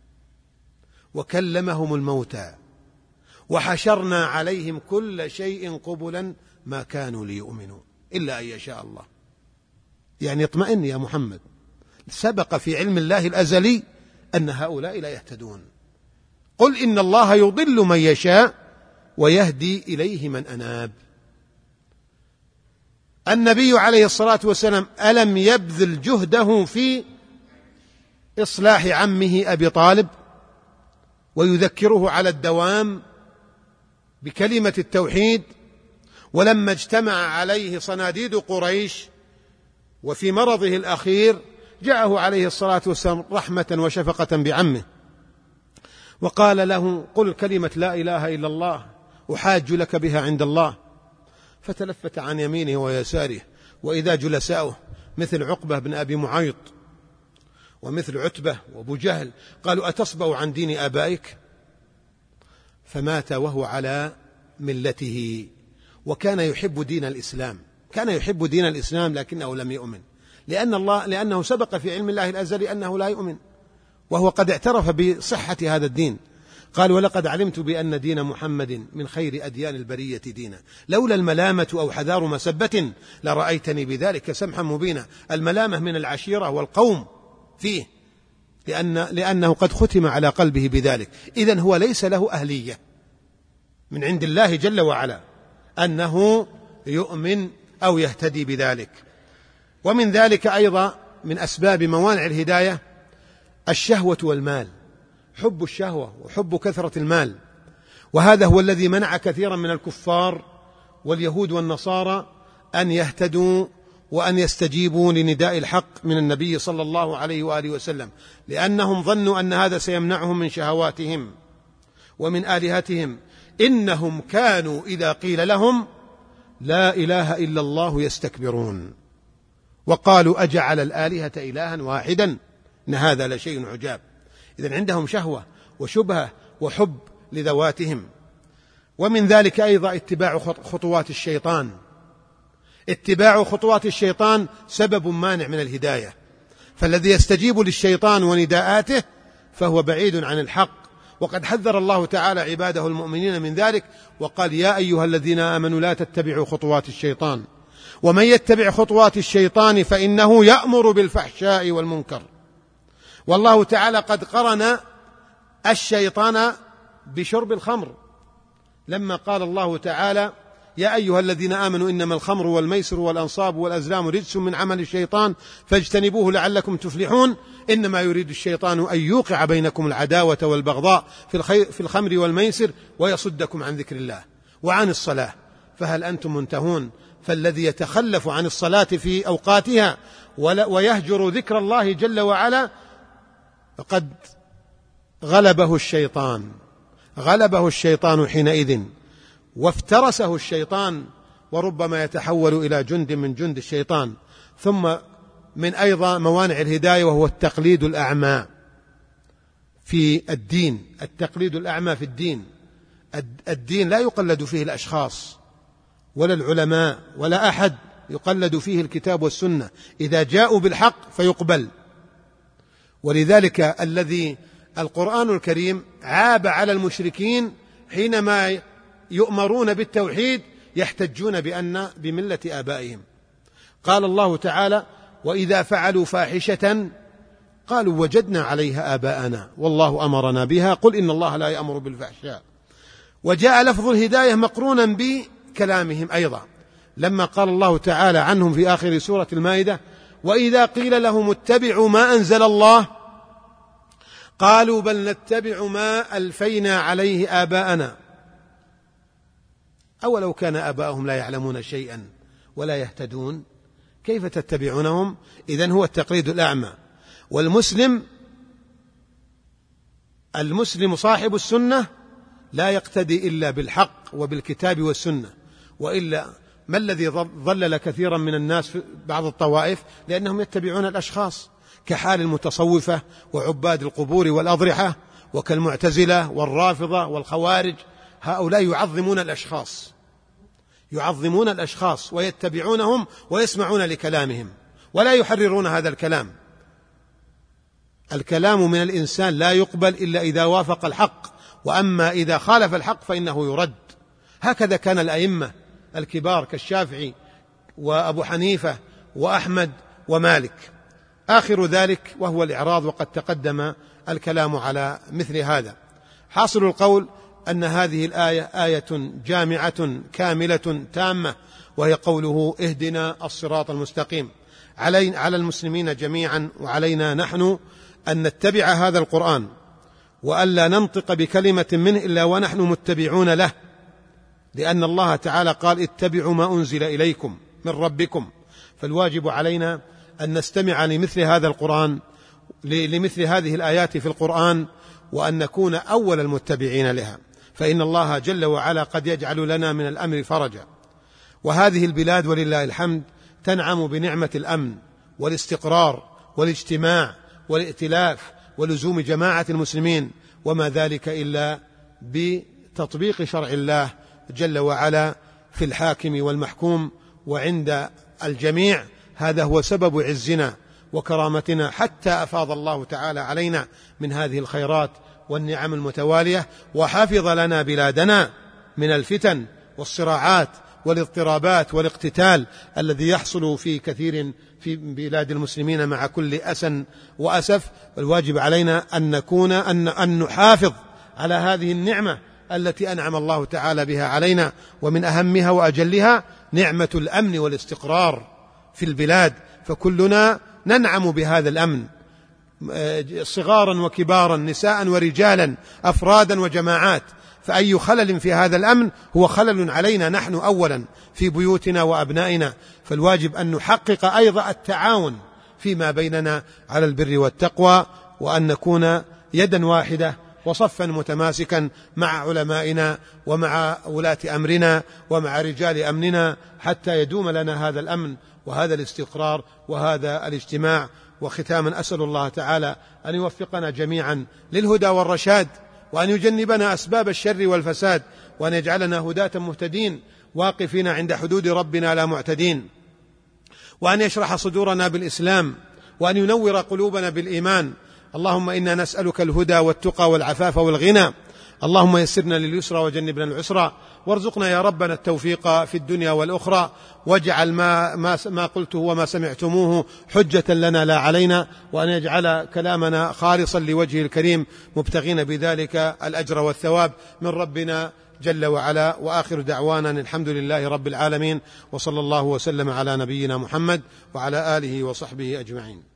وكلمهم الموتى وحشرنا عليهم كل شيء قبلا ما كانوا ليؤمنوا إلا أن يشاء الله يعني اطمئن يا محمد، سبق في علم الله الأزلي أن هؤلاء لا يهتدون. قل إن الله يضل من يشاء ويهدي إليه من أناب. النبي عليه الصلاة والسلام ألم يبذل جهده في إصلاح عمه أبي طالب ويذكره على الدوام بكلمة التوحيد؟ ولما اجتمع عليه صناديد قريش وفي مرضه الأخير جاءه عليه الصلاة والسلام رحمة وشفقة بعمه وقال له: قل كلمة لا إله إلا الله أحاج لك بها عند الله. فتلفت عن يمينه ويساره وإذا جلساؤه مثل عقبة بن أبي معيط ومثل عتبة وأبو جهل قالوا: أتصبأ عن دين آبائك؟ فمات وهو على ملته، وكان يحب دين الإسلام، كان يحب دين الإسلام لكنه لم يؤمن، لأن الله لأنه سبق في علم الله الأزلي أنه لا يؤمن، وهو قد اعترف بصحة هذا الدين. قال: ولقد علمت بأن دين محمد من خير أديان البرية دينا، لولا الملامة أو حذار مسبة لرأيتني بذلك سمحا مبينا. الملامة من العشيرة والقوم فيه، لأن لأنه قد ختم على قلبه بذلك. إذن هو ليس له أهلية من عند الله جل وعلا أنه يؤمن أو يهتدي بذلك. ومن ذلك أيضا من أسباب موانع الهداية الشهوة والمال، حب الشهوة وحب كثرة المال، وهذا هو الذي منع كثيرا من الكفار واليهود والنصارى أن يهتدوا وأن يستجيبوا لنداء الحق من النبي صلى الله عليه وآله وسلم، لأنهم ظنوا أن هذا سيمنعهم من شهواتهم ومن آلهتهم. إنهم كانوا إذا قيل لهم لا إله إلا الله يستكبرون وقالوا: أجعل الآلهة إلها واحدا إن هذا لشيء عجاب. إذن عندهم شهوة وشبهة وحب لذواتهم. ومن ذلك أيضا اتباع خطوات الشيطان. اتباع خطوات الشيطان سبب مانع من الهداية، فالذي يستجيب للشيطان ونداءاته فهو بعيد عن الحق. وقد حذر الله تعالى عباده المؤمنين من ذلك وقال: يا أيها الذين آمنوا لا تتبعوا خطوات الشيطان ومن يتبع خطوات الشيطان فإنه يأمر بالفحشاء والمنكر. والله تعالى قد قرن الشيطان بشرب الخمر لما قال الله تعالى: يا أيها الذين آمنوا إنما الخمر والميسر والأنصاب والأزلام رجس من عمل الشيطان فاجتنبوه لعلكم تفلحون. إنما يريد الشيطان أن يوقع بينكم العداوة والبغضاء في الخمر والميسر ويصدكم عن ذكر الله وعن الصلاة فهل أنتم منتهون. فالذي يتخلف عن الصلاة في أوقاتها ويهجر ذكر الله جل وعلا قد غلبه الشيطان غلبه الشيطان حينئذ وافترسه الشيطان، وربما يتحول إلى جند من جند الشيطان. ثم من أيضا موانع الهداية وهو التقليد الأعمى في الدين. التقليد الأعمى في الدين، الدين لا يقلد فيه الأشخاص ولا العلماء ولا أحد، يقلد فيه الكتاب والسنة، إذا جاءوا بالحق فيقبل. ولذلك الذي القرآن الكريم عاب على المشركين حينما يؤمرون بالتوحيد يحتجون بأن بملة آبائهم. قال الله تعالى: وإذا فعلوا فاحشة قالوا وجدنا عليها آباءنا والله أمرنا بها قل إن الله لا يأمر بالفحشاء. وجاء لفظ الهداية مقرونا بكلامهم أيضا لما قال الله تعالى عنهم في آخر سورة المائدة: وإذا قيل لهم اتبعوا ما أنزل الله قالوا بل نتبع ما ألفينا عليه آباءنا أولو كان آباؤهم لا يعلمون شيئا ولا يهتدون كيف تتبعونهم. إذن هو التقليد الأعمى. والمسلم المسلم صاحب السنة لا يقتدي إلا بالحق وبالكتاب والسنة، وإلا ما الذي ضلل كثيرا من الناس في بعض الطوائف؟ لأنهم يتبعون الأشخاص كحال المتصوفة وعباد القبور والأضرحة وكالمعتزلة والرافضة والخوارج. هؤلاء يعظمون الأشخاص يعظمون الأشخاص ويتبعونهم ويسمعون لكلامهم ولا يحررون هذا الكلام. الكلام من الإنسان لا يقبل إلا إذا وافق الحق، وأما إذا خالف الحق فإنه يرد. هكذا كان الأئمة الكبار كالشافعي وأبو حنيفة وأحمد ومالك. آخر ذلك وهو الإعراض، وقد تقدم الكلام على مثل هذا. حاصل القول أن هذه الآية آية جامعة كاملة تامة، وهي قوله اهدنا الصراط المستقيم. علي على المسلمين جميعا وعلينا نحن أن نتبع هذا القرآن، وألا ننطق بكلمة منه إلا ونحن متبعون له، لأن الله تعالى قال اتبعوا ما أنزل إليكم من ربكم. فالواجب علينا أن نستمع لمثل هذا القرآن، لمثل هذه الآيات في القرآن، وأن نكون أول المتبعين لها، فإن الله جل وعلا قد يجعل لنا من الأمر فرجا. وهذه البلاد ولله الحمد تنعم بنعمة الأمن والاستقرار والاجتماع والائتلاف ولزوم جماعة المسلمين، وما ذلك إلا بتطبيق شرع الله جل وعلا في الحاكم والمحكوم وعند الجميع. هذا هو سبب عزنا وكرامتنا، حتى أفاض الله تعالى علينا من هذه الخيرات والنعم المتوالية، وحفظ لنا بلادنا من الفتن والصراعات والاضطرابات والاقتتال الذي يحصل في كثير في بلاد المسلمين مع كل أسى وأسف. الواجب علينا أن نكون أن, أن نحافظ على هذه النعمة التي أنعم الله تعالى بها علينا، ومن أهمها وأجلها نعمة الأمن والاستقرار في البلاد، فكلنا ننعم بهذا الأمن، صغارا وكبارا، نساء ورجالا، أفرادا وجماعات. فأي خلل في هذا الأمن هو خلل علينا نحن أولا في بيوتنا وأبنائنا. فالواجب أن نحقق أيضا التعاون فيما بيننا على البر والتقوى، وأن نكون يدا واحدة وصفا متماسكا مع علمائنا ومع ولاة أمرنا ومع رجال أمننا، حتى يدوم لنا هذا الأمن وهذا الاستقرار وهذا الاجتماع. وختاما أسأل الله تعالى أن يوفقنا جميعا للهدى والرشاد، وأن يجنبنا أسباب الشر والفساد، وأن يجعلنا هداة مهتدين واقفين عند حدود ربنا لا معتدين، وأن يشرح صدورنا بالإسلام، وأن ينور قلوبنا بالإيمان. اللهم إنا نسألك الهدى والتقى والعفاف والغنى. اللهم يسرنا لليسرى وجنبنا العسرى، وارزقنا يا ربنا التوفيق في الدنيا والأخرى، واجعل ما, ما, ما قلته وما سمعتموه حجة لنا لا علينا، وأن يجعل كلامنا خالصا لوجهه الكريم مبتغين بذلك الأجر والثواب من ربنا جل وعلا. وآخر دعوانا الحمد لله رب العالمين، وصلى الله وسلم على نبينا محمد وعلى آله وصحبه أجمعين.